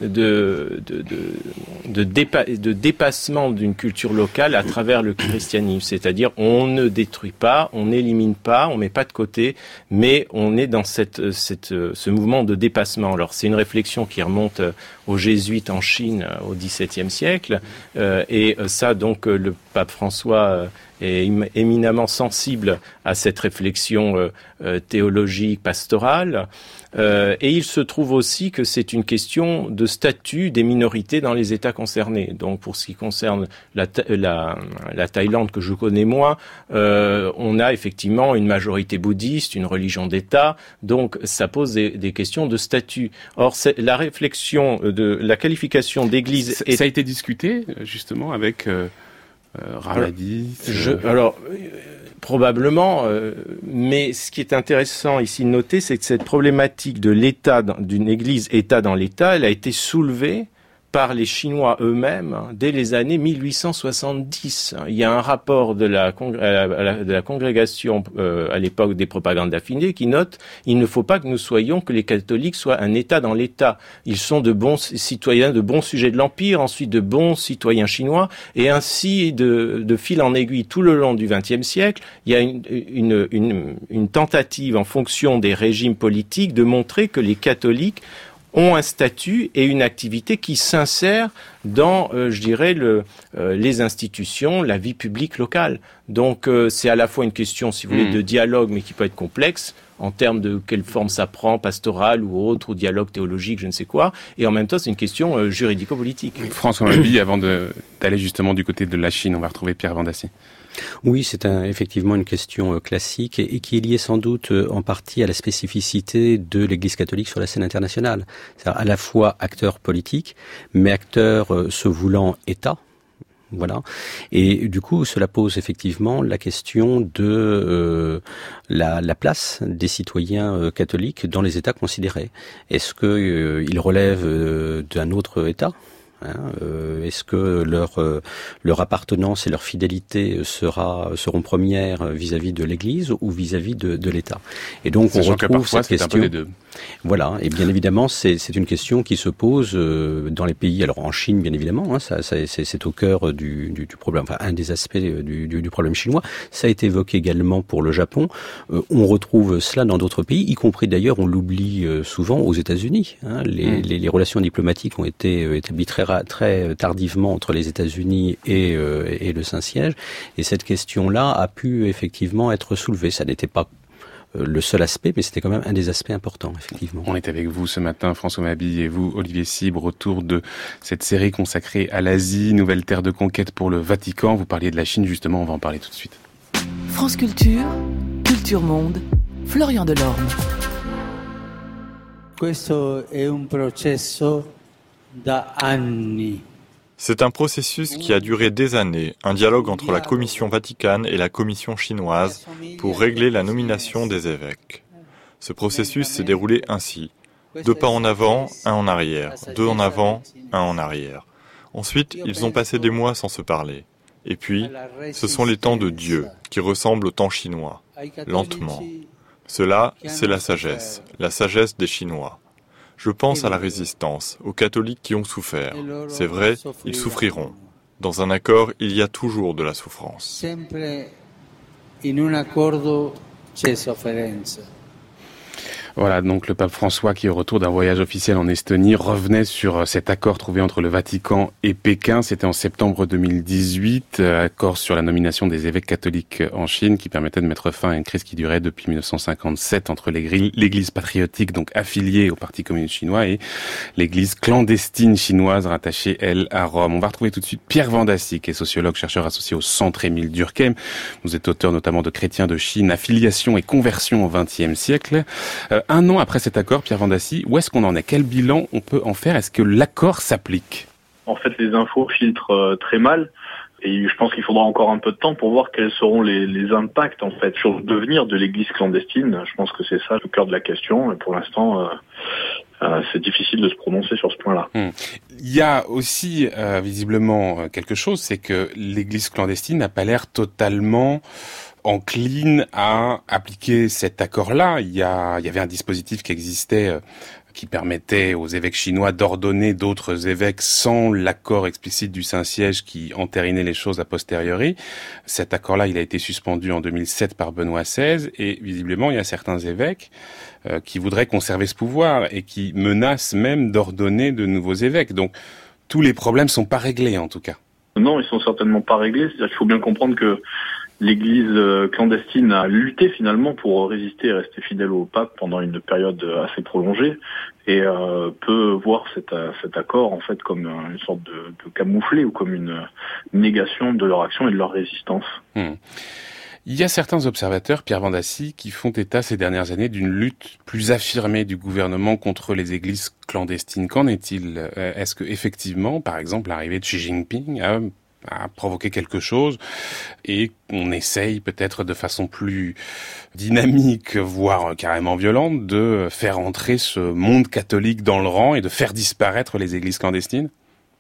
de de de de, dépa- de dépassement d'une culture locale à travers le christianisme, c'est-à-dire on ne détruit pas, on n'élimine pas, on met pas de côté, mais on est dans cette cette ce mouvement de dépassement. Alors c'est une réflexion qui remonte aux jésuites en Chine au XVIIe siècle, euh, et ça donc le pape François est éminemment sensible à cette réflexion euh, euh, théologique pastorale. Euh, et il se trouve aussi que c'est une question de statut des minorités dans les États concernés. Donc, pour ce qui concerne la, la, la Thaïlande, que je connais moins, euh, on a effectivement une majorité bouddhiste, une religion d'État. Donc, ça pose des, des questions de statut. Or, c'est, la réflexion de la qualification d'église... Ça, est... ça a été discuté, justement, avec... Euh... Euh, Ramadi. Je, alors, euh, probablement, euh, mais ce qui est intéressant ici de noter, c'est que cette problématique de l'État, d'une Église État dans l'État, elle a été soulevée par les Chinois eux-mêmes dès les années mille huit cent soixante-dix. Il y a un rapport de la, congré- de la congrégation euh, à l'époque des propagandes affinées qui note « Il ne faut pas que nous soyons, que les catholiques soient un État dans l'État. Ils sont de bons citoyens, de bons sujets de l'Empire, ensuite de bons citoyens chinois. » Et ainsi, de, de fil en aiguille, tout le long du vingtième siècle, il y a une, une, une, une tentative en fonction des régimes politiques de montrer que les catholiques ont un statut et une activité qui s'insèrent dans, euh, je dirais, le, euh, les institutions, la vie publique locale. Donc, euh, c'est à la fois une question, si vous voulez, de dialogue, mais qui peut être complexe, en termes de quelle forme ça prend, pastorale ou autre, ou dialogue théologique, je ne sais quoi. Et en même temps, c'est une question euh, juridico-politique. François Mabille, avant de, d'aller justement du côté de la Chine, on va retrouver Pierre Vendassi. Oui, c'est un, effectivement une question euh, classique et, et qui est liée sans doute euh, en partie à la spécificité de l'Église catholique sur la scène internationale. C'est-à-dire à la fois acteur politique, mais acteur euh, se voulant État. Voilà. Et du coup, cela pose effectivement la question de euh, la, la place des citoyens euh, catholiques dans les États considérés. Est-ce que euh, ils relèvent euh, d'un autre État ? Hein, euh, est-ce que leur euh, leur appartenance et leur fidélité sera seront premières vis-à-vis de l'Église ou vis-à-vis de, de l'État? Et donc Sachant on retrouve parfois, cette question. Un peu les deux. Voilà, et bien évidemment, c'est c'est une question qui se pose euh, dans les pays. Alors en Chine, bien évidemment, hein, ça, ça c'est, c'est au cœur du, du, du problème. Enfin, un des aspects du, du, du problème chinois. Ça a été évoqué également pour le Japon. Euh, on retrouve cela dans d'autres pays, y compris d'ailleurs, on l'oublie euh, souvent, aux États-Unis. Hein, les, mmh. les, les relations diplomatiques ont été euh, établies très très tardivement entre les États-Unis et, euh, et le Saint-Siège. Et cette question-là a pu effectivement être soulevée. Ça n'était pas le seul aspect, mais c'était quand même un des aspects importants, effectivement. On est avec vous ce matin, François Mabille, et vous, Olivier Sibre, autour de cette série consacrée à l'Asie, nouvelle terre de conquête pour le Vatican. Vous parliez de la Chine, justement, on va en parler tout de suite. France Culture, Culture Monde, Florian Delorme. Questo è un processo da anni. C'est un processus qui a duré des années, un dialogue entre la Commission vaticane et la Commission chinoise pour régler la nomination des évêques. Ce processus s'est déroulé ainsi. Deux pas en avant, un en arrière. Deux en avant, un en arrière. Ensuite, ils ont passé des mois sans se parler. Et puis, ce sont les temps de Dieu, qui ressemblent au temps chinois, lentement. Cela, c'est la sagesse, la sagesse des Chinois. Je pense à la résistance, aux catholiques qui ont souffert. C'est vrai, ils souffriront. Dans un accord, il y a toujours de la souffrance. Voilà, donc le pape François, qui au retour d'un voyage officiel en Estonie, revenait sur cet accord trouvé entre le Vatican et Pékin. C'était en septembre deux mille dix-huit, accord sur la nomination des évêques catholiques en Chine, qui permettait de mettre fin à une crise qui durait depuis dix-neuf cent cinquante-sept entre l'Église patriotique, donc affiliée au Parti communiste chinois, et l'Église clandestine chinoise, rattachée, elle, à Rome. On va retrouver tout de suite Pierre Vendassi, qui est sociologue, chercheur associé au Centre Émile Durkheim. Vous êtes auteur notamment de Chrétiens de Chine, affiliation et conversion au vingtième siècle. Euh, Un an après cet accord, Pierre Vendassi, où est-ce qu'on en est? Quel bilan on peut en faire? Est-ce que l'accord s'applique? En fait, les infos filtrent euh, très mal. Et je pense qu'il faudra encore un peu de temps pour voir quels seront les, les impacts en fait sur le devenir de l'Église clandestine. Je pense que c'est ça le cœur de la question. Et pour l'instant, euh, euh, c'est difficile de se prononcer sur ce point-là. Hum. Il y a aussi euh, visiblement quelque chose, c'est que l'Église clandestine n'a pas l'air totalement encline à appliquer cet accord-là. Il y a, il y avait un dispositif qui existait euh, qui permettait aux évêques chinois d'ordonner d'autres évêques sans l'accord explicite du Saint-Siège qui entérinait les choses a posteriori. Cet accord-là, il a été suspendu en deux mille sept par Benoît seize et visiblement, il y a certains évêques euh, qui voudraient conserver ce pouvoir et qui menacent même d'ordonner de nouveaux évêques. Donc, tous les problèmes sont pas réglés, en tout cas. Non, ils sont certainement pas réglés. C'est-à-dire qu'il faut bien comprendre que l'Église clandestine a lutté finalement pour résister et rester fidèle au pape pendant une période assez prolongée et euh, peut voir cet, cet accord en fait comme une sorte de, de camouflet ou comme une négation de leur action et de leur résistance. Mmh. Il y a certains observateurs, Pierre Vendassi, qui font état ces dernières années d'une lutte plus affirmée du gouvernement contre les églises clandestines. Qu'en est-il? Est-ce que effectivement, par exemple, l'arrivée de Xi Jinping a à provoquer quelque chose et on essaye peut-être de façon plus dynamique, voire carrément violente, de faire entrer ce monde catholique dans le rang et de faire disparaître les églises clandestines?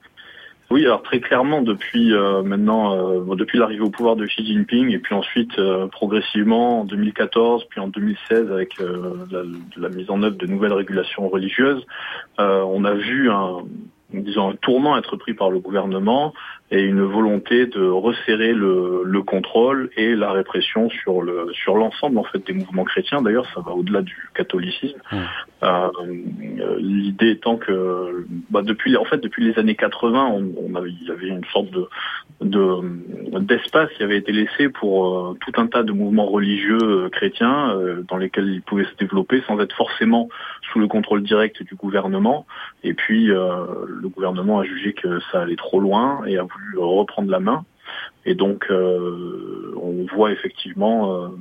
Oui, alors très clairement, depuis euh, maintenant, euh, bon, depuis l'arrivée au pouvoir de Xi Jinping, et puis ensuite euh, progressivement en deux mille quatorze, puis en deux mille seize avec euh, la, la mise en œuvre de nouvelles régulations religieuses, euh, on a vu un, disons, un tournant être pris par le gouvernement et une volonté de resserrer le, le contrôle et la répression sur le sur l'ensemble en fait des mouvements chrétiens. D'ailleurs, ça va au-delà du catholicisme. Mmh. Euh, l'idée étant que bah, depuis en fait depuis les années quatre-vingts, on, on avait, il y avait une sorte de, de d'espace qui avait été laissé pour euh, tout un tas de mouvements religieux euh, chrétiens euh, dans lesquels ils pouvaient se développer sans être forcément sous le contrôle direct du gouvernement. Et puis euh, le gouvernement a jugé que ça allait trop loin et a voulu reprendre la main. Et donc euh, on voit effectivement euh,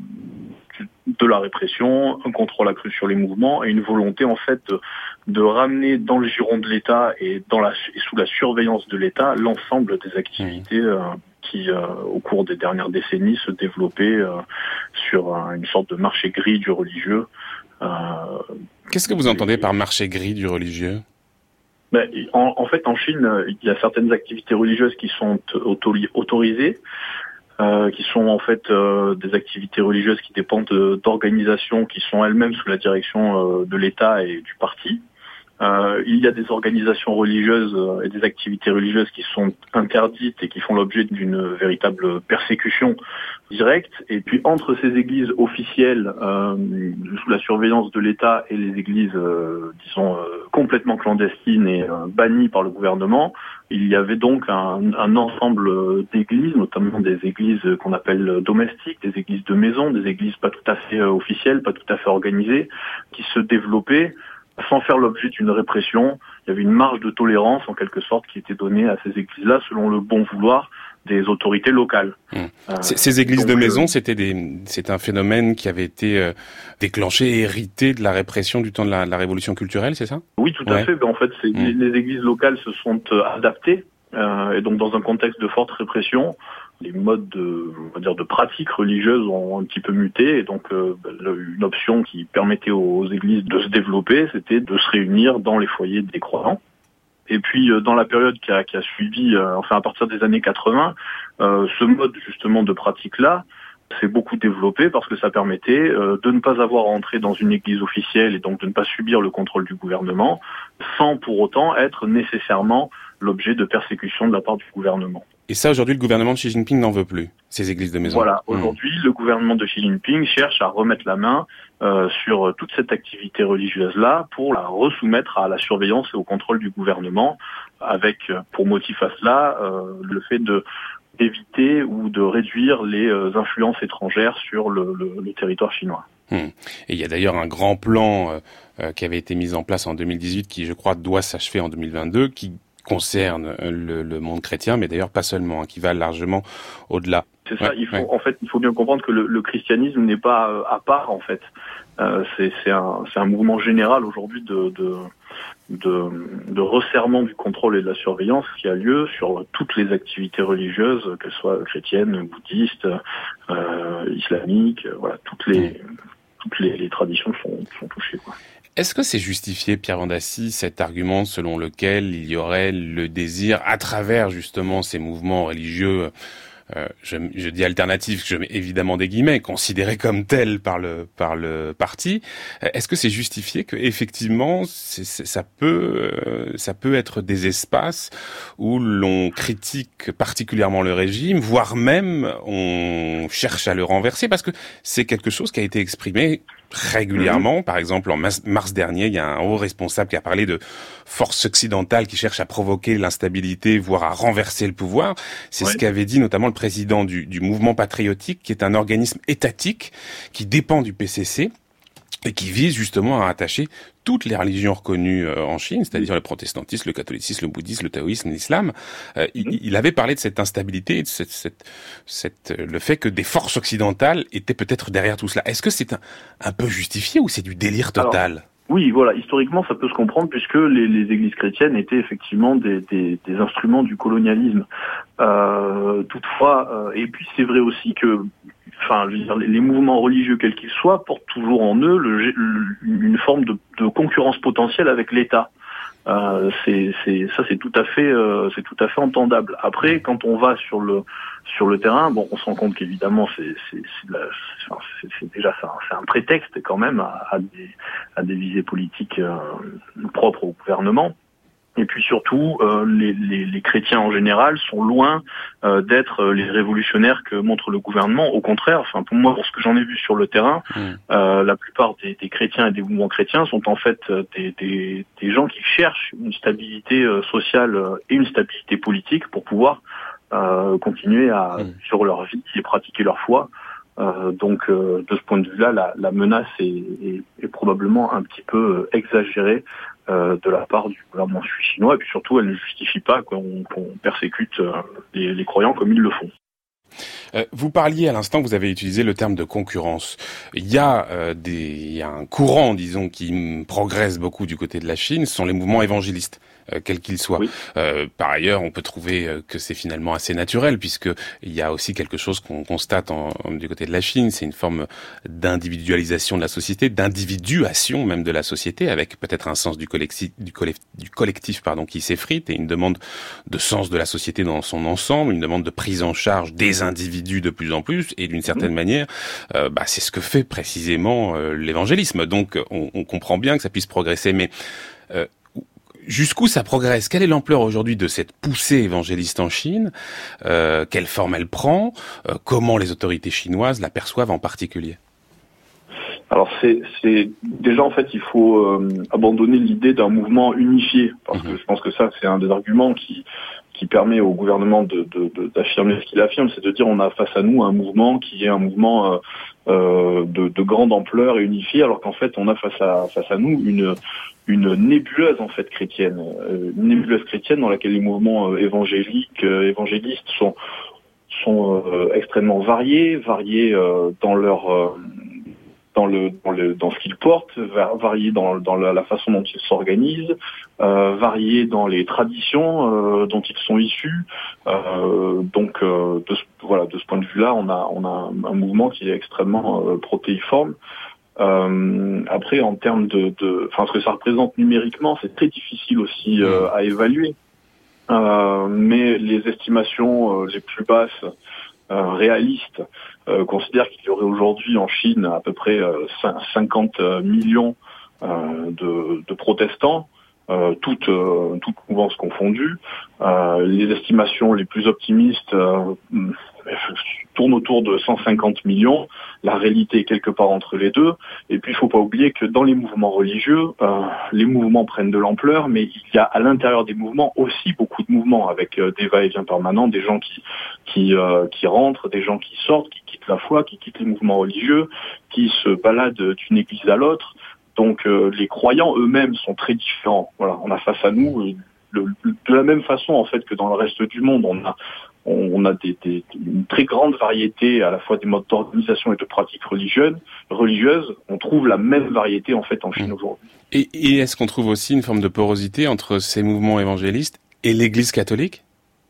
de la répression, un contrôle accru sur les mouvements et une volonté en fait de, de ramener dans le giron de l'État et dans la et sous la surveillance de l'État l'ensemble des activités euh, qui, euh, au cours des dernières décennies, se développaient euh, sur euh, une sorte de marché gris du religieux. Euh, Qu'est-ce que vous entendez par marché gris du religieux ? Ben, en, en fait, en Chine, il y a certaines activités religieuses qui sont auto- autorisées, euh, qui sont en fait euh, des activités religieuses qui dépendent de, d'organisations qui sont elles-mêmes sous la direction euh, de l'État et du parti. Euh, il y a des organisations religieuses et des activités religieuses qui sont interdites et qui font l'objet d'une véritable persécution directe. Et puis entre ces églises officielles euh, sous la surveillance de l'État et les églises, euh, disons, euh, complètement clandestines et euh, bannies par le gouvernement, il y avait donc un, un ensemble d'églises, notamment des églises qu'on appelle domestiques, des églises de maison, des églises pas tout à fait officielles, pas tout à fait organisées, qui se développaient sans faire l'objet d'une répression. Il y avait une marge de tolérance, en quelque sorte, qui était donnée à ces églises-là selon le bon vouloir des autorités locales. Mmh. Euh, ces, ces églises donc, de maison, c'était des, c'est un phénomène qui avait été euh, déclenché et hérité de la répression du temps de la, de la révolution culturelle, c'est ça ? Oui, tout à ouais. fait. Ben, en fait, c'est, mmh. les, les églises locales se sont euh, adaptées, euh, et donc dans un contexte de forte répression, les modes de, on va dire, de pratiques religieuses ont un petit peu muté, et donc euh, une option qui permettait aux églises de se développer, c'était de se réunir dans les foyers des croyants. Et puis euh, dans la période qui a, qui a suivi, euh, enfin à partir des années quatre-vingts, euh, ce mode justement de pratique-là s'est beaucoup développé parce que ça permettait euh, de ne pas avoir à entrer dans une église officielle et donc de ne pas subir le contrôle du gouvernement, sans pour autant être nécessairement l'objet de persécution de la part du gouvernement. Et ça, aujourd'hui, le gouvernement de Xi Jinping n'en veut plus, ces églises de maison. Voilà, aujourd'hui, mmh. le gouvernement de Xi Jinping cherche à remettre la main euh, sur toute cette activité religieuse-là pour la resoumettre à la surveillance et au contrôle du gouvernement, avec, pour motif à cela, euh, le fait de d'éviter ou de réduire les euh, influences étrangères sur le, le, le territoire chinois. Mmh. Et il y a d'ailleurs un grand plan euh, euh, qui avait été mis en place en deux mille dix-huit, qui, je crois, doit s'achever en deux mille vingt-deux, qui concerne le, le monde chrétien, mais d'ailleurs pas seulement, hein, qui va largement au-delà. C'est ça. Ouais, il faut, ouais. en fait, il faut bien comprendre que le, le christianisme n'est pas euh, à part, en fait. Euh, c'est, c'est un, c'est un mouvement général aujourd'hui de, de, de, de resserrement du contrôle et de la surveillance qui a lieu sur toutes les activités religieuses, qu'elles soient chrétiennes, bouddhistes, euh, islamiques, voilà, toutes les, mmh. toutes les, les traditions sont, sont touchées, quoi. Est-ce que c'est justifié, Pierre Vendassi, cet argument selon lequel il y aurait le désir, à travers justement ces mouvements religieux, euh, je, je dis alternatifs, je mets évidemment des guillemets, considérés comme tels par le par le parti, est-ce que c'est justifié que effectivement c'est, c'est, ça peut euh, ça peut être des espaces où l'on critique particulièrement le régime, voire même on cherche à le renverser, parce que c'est quelque chose qui a été exprimé régulièrement. Par exemple, en mars dernier, il y a un haut responsable qui a parlé de forces occidentales qui cherchent à provoquer l'instabilité, voire à renverser le pouvoir. C'est ouais. ce qu'avait dit notamment le président du, du mouvement patriotique, qui est un organisme étatique qui dépend du P C C et qui vise justement à attacher toutes les religions reconnues euh, en Chine, c'est-à-dire le protestantisme, le catholicisme, le bouddhisme, le taoïsme, l'islam. Euh, mmh. il, il avait parlé de cette instabilité, de cette, cette, cette, le fait que des forces occidentales étaient peut-être derrière tout cela. Est-ce que c'est un, un peu justifié ou c'est du délire total ? Alors, oui, voilà. Historiquement, ça peut se comprendre puisque les, les églises chrétiennes étaient effectivement des, des, des instruments du colonialisme. Euh, toutefois, euh, et puis c'est vrai aussi que Enfin, je veux dire, les mouvements religieux, quels qu'ils soient, portent toujours en eux le, le, une forme de, de concurrence potentielle avec l'État. Euh, c'est, c'est, ça, c'est tout à fait, euh, c'est tout à fait entendable. Après, quand on va sur le sur le terrain, bon, on se rend compte qu'évidemment, c'est, c'est, c'est, de la, c'est, c'est, c'est déjà ça, c'est un prétexte quand même à, à des à des visées politiques euh, propres au gouvernement. Et puis surtout, euh, les, les, les chrétiens en général sont loin euh, d'être les révolutionnaires que montre le gouvernement. Au contraire, enfin pour moi, pour ce que j'en ai vu sur le terrain, mmh. euh, la plupart des, des chrétiens et des mouvements chrétiens sont en fait des, des, des gens qui cherchent une stabilité euh, sociale et une stabilité politique pour pouvoir euh, continuer à mmh. sur leur vie et pratiquer leur foi. Euh, donc euh, de ce point de vue-là, la, la menace est, est, est probablement un petit peu exagérée euh, de la part du gouvernement chinois, et puis surtout elle ne justifie pas qu'on, qu'on persécute euh, les, les croyants comme ils le font. Euh, vous parliez à l'instant, vous avez utilisé le terme de concurrence. Il y a euh, des, il y a un courant, disons, qui progresse beaucoup du côté de la Chine, ce sont les mouvements évangélistes. Euh, quel qu'il soit. Oui. Euh, par ailleurs, on peut trouver euh, que c'est finalement assez naturel, puisque il y a aussi quelque chose qu'on constate en, en, du côté de la Chine, c'est une forme d'individualisation de la société, d'individuation même de la société, avec peut-être un sens du collectif, du collectif, du collectif pardon, qui s'effrite, et une demande de sens de la société dans son ensemble, une demande de prise en charge des individus de plus en plus, et d'une certaine mmh. manière, euh, bah, c'est ce que fait précisément euh, l'évangélisme. Donc, on, on comprend bien que ça puisse progresser, mais euh, jusqu'où ça progresse? Quelle est l'ampleur aujourd'hui de cette poussée évangéliste en Chine? euh, Quelle forme elle prend? euh, Comment les autorités chinoises la perçoivent en particulier? Alors c'est, c'est déjà en fait il faut euh, abandonner l'idée d'un mouvement unifié, parce mmh. que je pense que ça c'est un des arguments qui qui permet au gouvernement de, de, de d'affirmer ce qu'il affirme, c'est de dire on a face à nous un mouvement qui est un mouvement euh, euh, de, de grande ampleur et unifié, alors qu'en fait on a face à face à nous une une nébuleuse en fait chrétienne, une nébuleuse chrétienne dans laquelle les mouvements évangéliques, évangélistes sont sont euh, extrêmement variés, variés euh, dans leur euh, dans le dans le dans ce qu'ils portent, variés dans dans la, la façon dont ils s'organisent, euh, variés dans les traditions euh, dont ils sont issus. Euh, donc euh, de ce, voilà de ce point de vue-là, on a on a un, un mouvement qui est extrêmement euh, protéiforme. Euh, après, en termes de, de, enfin, ce que ça représente numériquement, c'est très difficile aussi euh, à évaluer. Euh, mais les estimations euh, les plus basses, euh, réalistes, euh, considèrent qu'il y aurait aujourd'hui en Chine à peu près euh, cinquante millions euh, de, de protestants, euh, toutes, euh, toutes mouvances confondues. Euh, les estimations les plus optimistes euh, tourne autour de cent cinquante millions. La réalité est quelque part entre les deux. Et puis, il faut pas oublier que dans les mouvements religieux, euh, les mouvements prennent de l'ampleur, mais il y a à l'intérieur des mouvements aussi beaucoup de mouvements, avec euh, des va-et-vient permanents, des gens qui qui euh, qui rentrent, des gens qui sortent, qui quittent la foi, qui quittent les mouvements religieux, qui se baladent d'une église à l'autre. Donc, euh, les croyants eux-mêmes sont très différents. Voilà, on a face à nous, euh, le, de la même façon en fait que dans le reste du monde, on a On a des, des, une très grande variété à la fois des modes d'organisation et de pratiques religieuses. religieuses. On trouve la même variété en fait en Chine aujourd'hui. Et, et est-ce qu'on trouve aussi une forme de porosité entre ces mouvements évangélistes et l'Église catholique?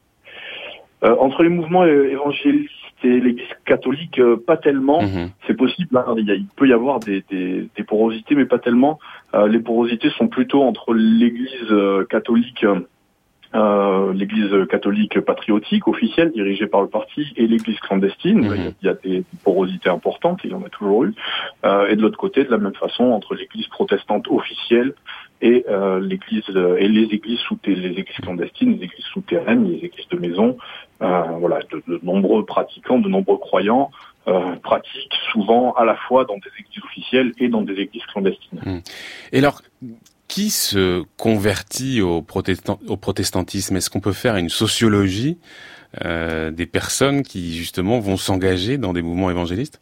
euh, Entre les mouvements évangélistes et l'Église catholique, euh, pas tellement. Mmh. C'est possible, hein. il, y a, il peut y avoir des, des, des porosités, mais pas tellement. Euh, les porosités sont plutôt entre l'Église euh, catholique euh, Euh, l'Église catholique patriotique officielle dirigée par le parti et l'Église clandestine. Mmh. Il y a des porosités importantes, il y en a toujours eu. Euh, et de l'autre côté, de la même façon, entre l'Église protestante officielle et euh, l'Église et les Églises souterraines, les Églises clandestines, les Églises souterraines, les Églises de maison. Euh, voilà, de, de nombreux pratiquants, de nombreux croyants euh, pratiquent souvent à la fois dans des Églises officielles et dans des Églises clandestines. Mmh. Et alors, qui se convertit au, protestant, au protestantisme? Est-ce qu'on peut faire une sociologie euh, des personnes qui, justement, vont s'engager dans des mouvements évangélistes?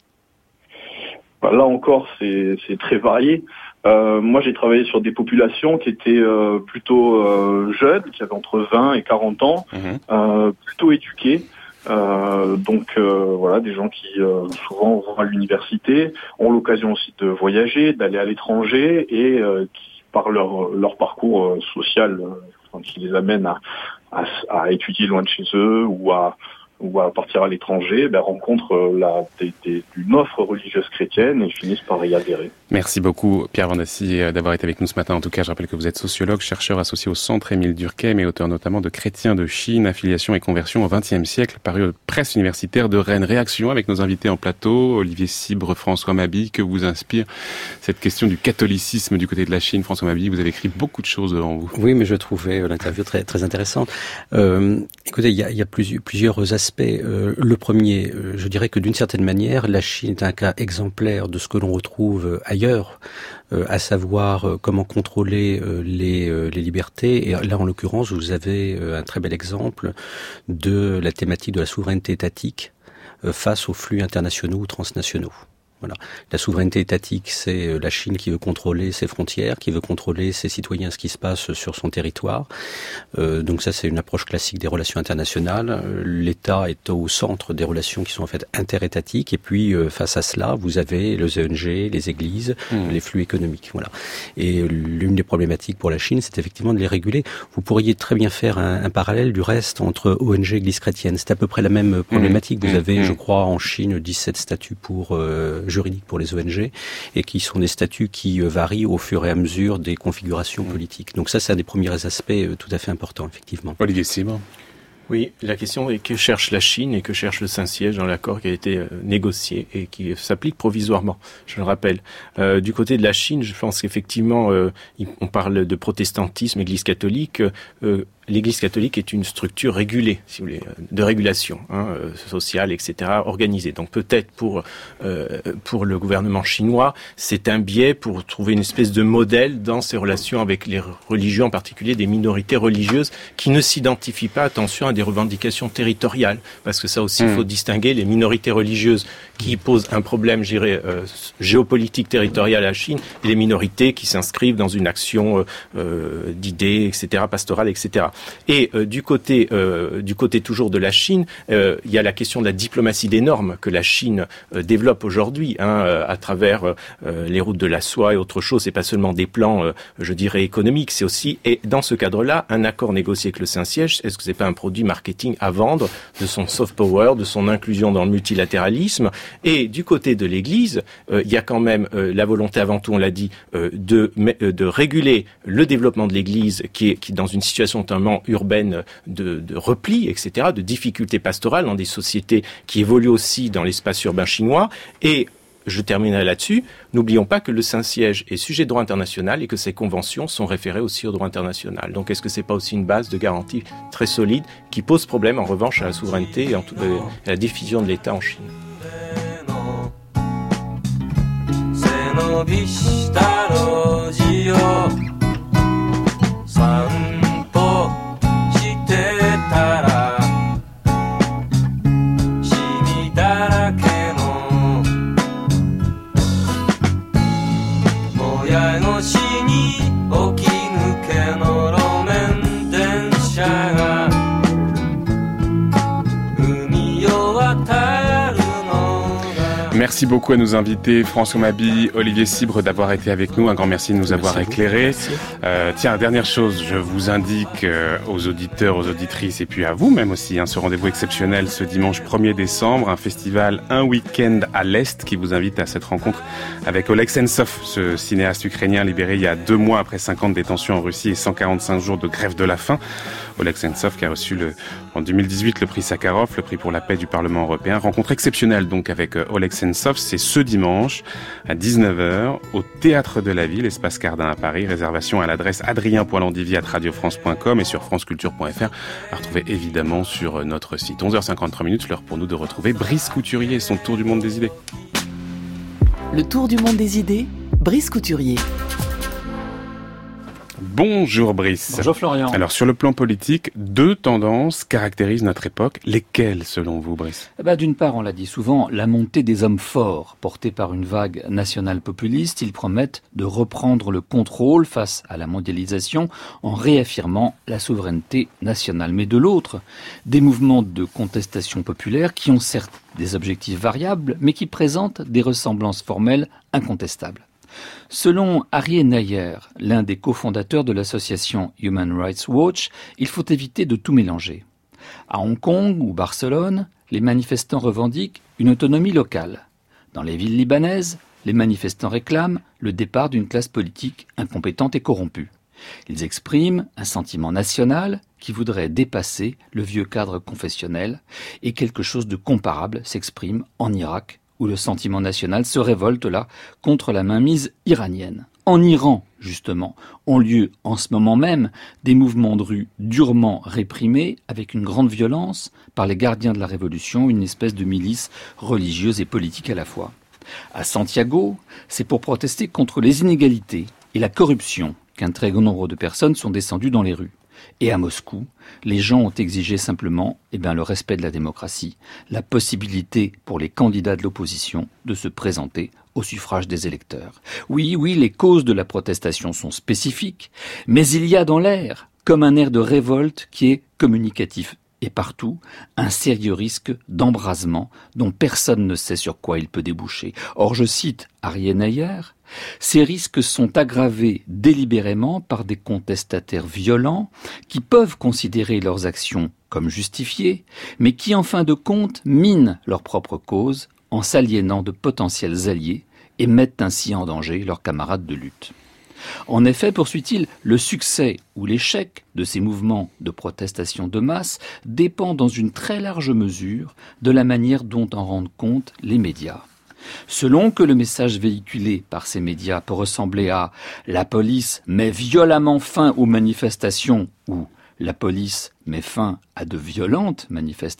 Bah, là encore, c'est, c'est très varié. Euh, moi, j'ai travaillé sur des populations qui étaient euh, plutôt euh, jeunes, qui avaient entre vingt et quarante ans, mmh. euh, plutôt éduqués. Euh, donc euh, voilà, des gens qui euh, souvent vont à l'université, ont l'occasion aussi de voyager, d'aller à l'étranger et euh, qui par leur leur parcours euh, social, euh, qui les amène à, à à étudier loin de chez eux ou à ou à partir à l'étranger, ben, rencontrent la, des, des, une offre religieuse chrétienne et finissent par y adhérer. Merci beaucoup Pierre Vendassi d'avoir été avec nous ce matin. En tout cas, je rappelle que vous êtes sociologue, chercheur associé au Centre Émile Durkheim et auteur notamment de Chrétiens de Chine, affiliation et conversion au vingtième siècle, paru aux presses universitaires de Rennes. Réaction avec nos invités en plateau, Olivier Sibre, François Mabille. Que vous inspire cette question du catholicisme du côté de la Chine? François Mabille, vous avez écrit beaucoup de choses devant vous. Oui, mais je trouvais l'interview très, très intéressante. Euh, écoutez, il y a, il y a plusieurs, plusieurs aspects. Euh, le premier, euh, je dirais que d'une certaine manière, la Chine est un cas exemplaire de ce que l'on retrouve ailleurs, euh, à savoir euh, comment contrôler euh, les, euh, les libertés. Et là, en l'occurrence, vous avez euh, un très bel exemple de la thématique de la souveraineté étatique euh, face aux flux internationaux ou transnationaux. Voilà. La souveraineté étatique, c'est la Chine qui veut contrôler ses frontières, qui veut contrôler ses citoyens, ce qui se passe sur son territoire. Euh, donc ça, c'est une approche classique des relations internationales. L'État est au centre des relations qui sont en fait interétatiques. Et puis, euh, face à cela, vous avez les O N G, les églises, mmh. les flux économiques. Voilà. Et l'une des problématiques pour la Chine, c'est effectivement de les réguler. Vous pourriez très bien faire un, un parallèle du reste entre O N G et Église chrétienne. C'est à peu près la même problématique. Mmh. Vous avez, mmh. je crois, en Chine, dix-sept statuts pour euh, juridiques pour les O N G et qui sont des statuts qui varient au fur et à mesure des configurations politiques. Donc ça, c'est un des premiers aspects tout à fait importants, effectivement. Olivier Sibre. Oui, la question est que cherche la Chine et que cherche le Saint-Siège dans l'accord qui a été euh, négocié et qui s'applique provisoirement, je le rappelle. Euh, du côté de la Chine, je pense qu'effectivement, euh, on parle de protestantisme, Église catholique. Euh, L'Église catholique est une structure régulée, si vous voulez, de régulation hein, sociale, et cetera, organisée. Donc peut-être pour euh, pour le gouvernement chinois, c'est un biais pour trouver une espèce de modèle dans ses relations avec les religieux, en particulier des minorités religieuses qui ne s'identifient pas, attention, à des revendications territoriales, parce que ça aussi, il mmh. faut distinguer les minorités religieuses qui posent un problème, je dirais, euh, géopolitique territorial à la Chine, et les minorités qui s'inscrivent dans une action euh, euh, d'idées, et cetera, pastorale, et cetera. Et euh, du côté euh, du côté toujours de la Chine, euh, il y a la question de la diplomatie des normes que la Chine euh, développe aujourd'hui hein, euh, à travers euh, les routes de la soie et autre chose. C'est pas seulement des plans, euh, je dirais économiques, c'est aussi et dans ce cadre-là un accord négocié avec le Saint-Siège. Est-ce que c'est pas un produit marketing à vendre de son soft power, de son inclusion dans le multilatéralisme? Et du côté de l'Église, euh, il y a quand même euh, la volonté, avant tout, on l'a dit, euh, de de réguler le développement de l'Église qui est qui est dans une situation notamment urbaine de, de repli, et cetera, de difficultés pastorales dans des sociétés qui évoluent aussi dans l'espace urbain chinois. Et je terminerai là-dessus. N'oublions pas que le Saint-Siège est sujet de droit international et que ces conventions sont référées aussi au droit international. Donc, est-ce que c'est pas aussi une base de garantie très solide qui pose problème, en revanche, à la souveraineté et à la diffusion de l'État en Chine? Merci beaucoup à nos invités, François Mabille, Olivier Sibre, d'avoir été avec nous. Un grand merci de nous avoir merci éclairés. Euh, tiens, dernière chose, je vous indique euh, aux auditeurs, aux auditrices et puis à vous-même aussi, hein, ce rendez-vous exceptionnel ce dimanche premier décembre, un festival Un week-end à l'Est qui vous invite à cette rencontre avec Oleg Sentsov, ce cinéaste ukrainien libéré il y a deux mois après cinq ans de détention en Russie et cent quarante-cinq jours de grève de la faim. Oleg Sentsov qui a reçu le, en deux mille dix-huit le prix Sakharov, le prix pour la paix du Parlement européen. Rencontre exceptionnelle donc avec euh, Oleg Sentsov, c'est ce dimanche à dix-neuf heures au Théâtre de la Ville, espace Cardin à Paris. Réservation à l'adresse adrien point landivy arobase radiofrance point com et sur franceculture point f r, à retrouver évidemment sur notre site. onze heures cinquante-trois minutes, l'heure pour nous de retrouver Brice Couturier et son Tour du monde des idées. Le Tour du monde des idées, Brice Couturier. Bonjour Brice. Bonjour Florian. Alors sur le plan politique, deux tendances caractérisent notre époque. Lesquelles selon vous, Brice ? Eh ben, d'une part, on l'a dit souvent, la montée des hommes forts portés par une vague nationale populiste. Ils promettent de reprendre le contrôle face à la mondialisation en réaffirmant la souveraineté nationale. Mais de l'autre, des mouvements de contestation populaire qui ont certes des objectifs variables, mais qui présentent des ressemblances formelles incontestables. Selon Aryeh Nayer, l'un des cofondateurs de l'association Human Rights Watch, il faut éviter de tout mélanger. À Hong Kong ou Barcelone, les manifestants revendiquent une autonomie locale. Dans les villes libanaises, les manifestants réclament le départ d'une classe politique incompétente et corrompue. Ils expriment un sentiment national qui voudrait dépasser le vieux cadre confessionnel, et quelque chose de comparable s'exprime en Irak, où le sentiment national se révolte là contre la mainmise iranienne. En Iran, justement, ont lieu en ce moment même des mouvements de rue durement réprimés avec une grande violence par les gardiens de la révolution, une espèce de milice religieuse et politique à la fois. À Santiago, c'est pour protester contre les inégalités et la corruption qu'un très grand nombre de personnes sont descendues dans les rues. Et à Moscou, les gens ont exigé simplement eh bien, le respect de la démocratie, la possibilité pour les candidats de l'opposition de se présenter au suffrage des électeurs. Oui, oui, les causes de la protestation sont spécifiques, mais il y a dans l'air, comme un air de révolte qui est communicatif, et partout, un sérieux risque d'embrasement dont personne ne sait sur quoi il peut déboucher. Or, je cite Arieh Nayer, « Ces risques sont aggravés délibérément par des contestataires violents qui peuvent considérer leurs actions comme justifiées, mais qui, en fin de compte, minent leur propre cause en s'aliénant de potentiels alliés et mettent ainsi en danger leurs camarades de lutte. » En effet, poursuit-il, le succès ou l'échec de ces mouvements de protestation de masse dépend dans une très large mesure de la manière dont en rendent compte les médias. Selon que le message véhiculé par ces médias peut ressembler à « la police met violemment fin aux manifestations » ou « la police met fin à de violentes manifestations »,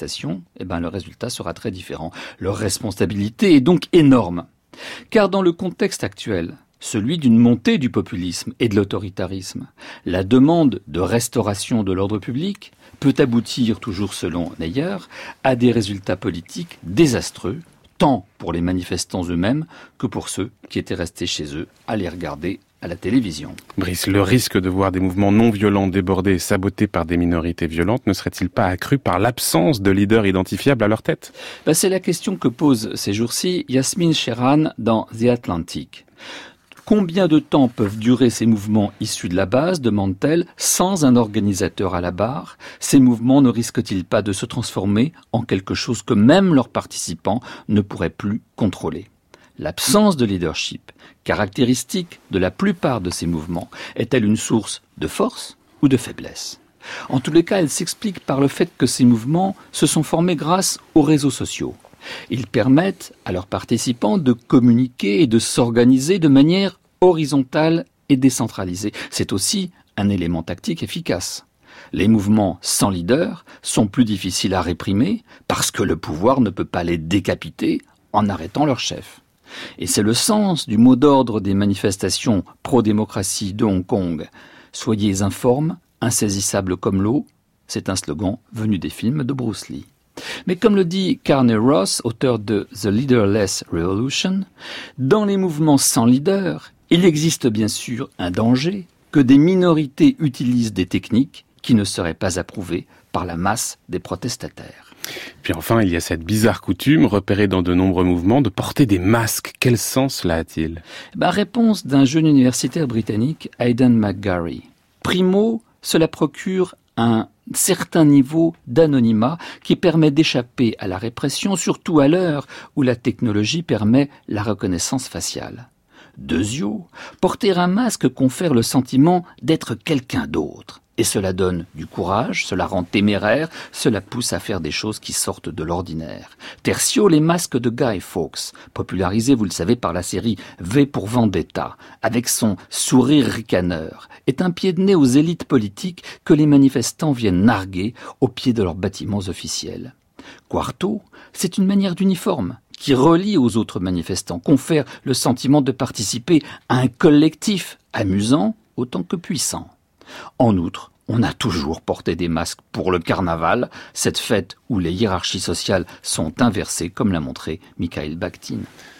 eh ben le résultat sera très différent. Leur responsabilité est donc énorme. Car dans le contexte actuel, celui d'une montée du populisme et de l'autoritarisme, la demande de restauration de l'ordre public peut aboutir, toujours selon Nayer, à des résultats politiques désastreux, tant pour les manifestants eux-mêmes que pour ceux qui étaient restés chez eux à les regarder à la télévision. Brice, le risque de voir des mouvements non violents débordés et sabotés par des minorités violentes ne serait-il pas accru par l'absence de leaders identifiables à leur tête ? Ben, c'est la question que pose ces jours-ci Yasmine Sherhan dans The Atlantic. Combien de temps peuvent durer ces mouvements issus de la base, demande-t-elle, sans un organisateur à la barre ? Ces mouvements ne risquent-ils pas de se transformer en quelque chose que même leurs participants ne pourraient plus contrôler ? L'absence de leadership, caractéristique de la plupart de ces mouvements, est-elle une source de force ou de faiblesse ? En tous les cas, elle s'explique par le fait que ces mouvements se sont formés grâce aux réseaux sociaux. Ils permettent à leurs participants de communiquer et de s'organiser de manière horizontale et décentralisée. C'est aussi un élément tactique efficace. Les mouvements sans leader sont plus difficiles à réprimer parce que le pouvoir ne peut pas les décapiter en arrêtant leur chef. Et c'est le sens du mot d'ordre des manifestations pro-démocratie de Hong Kong. Soyez informes, insaisissables comme l'eau. C'est un slogan venu des films de Bruce Lee. Mais comme le dit Carney Ross, auteur de The Leaderless Revolution, dans les mouvements sans leader, il existe bien sûr un danger que des minorités utilisent des techniques qui ne seraient pas approuvées par la masse des protestataires. Puis enfin, il y a cette bizarre coutume, repérée dans de nombreux mouvements, de porter des masques. Quel sens cela a-t-il ? Ben, réponse d'un jeune universitaire britannique, Aidan McGarry. Primo, cela procure un certain niveau d'anonymat qui permet d'échapper à la répression, surtout à l'heure où la technologie permet la reconnaissance faciale. Deuxièmement, porter un masque confère le sentiment d'être quelqu'un d'autre. Et cela donne du courage, cela rend téméraire, cela pousse à faire des choses qui sortent de l'ordinaire. Tertio, les masques de Guy Fawkes, popularisés, vous le savez, par la série V pour Vendetta, avec son sourire ricaneur, est un pied de nez aux élites politiques que les manifestants viennent narguer au pied de leurs bâtiments officiels. Quarto, c'est une manière d'uniforme qui relie aux autres manifestants, confère le sentiment de participer à un collectif amusant autant que puissant. En outre, on a toujours porté des masques pour le carnaval, cette fête où les hiérarchies sociales sont inversées, comme l'a montré Mikhail Bakhtin.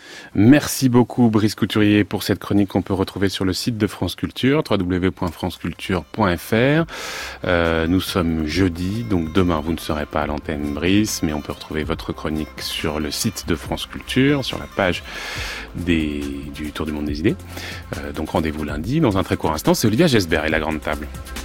Merci beaucoup Brice Couturier pour cette chronique qu'on peut retrouver sur le site de France Culture, w w w point france culture point f r. Euh, nous sommes jeudi, donc demain vous ne serez pas à l'antenne Brice, mais on peut retrouver votre chronique sur le site de France Culture, sur la page des, du Tour du Monde des idées. Euh, donc rendez-vous lundi, dans un très court instant, c'est Olivia Gesbert et la grande table.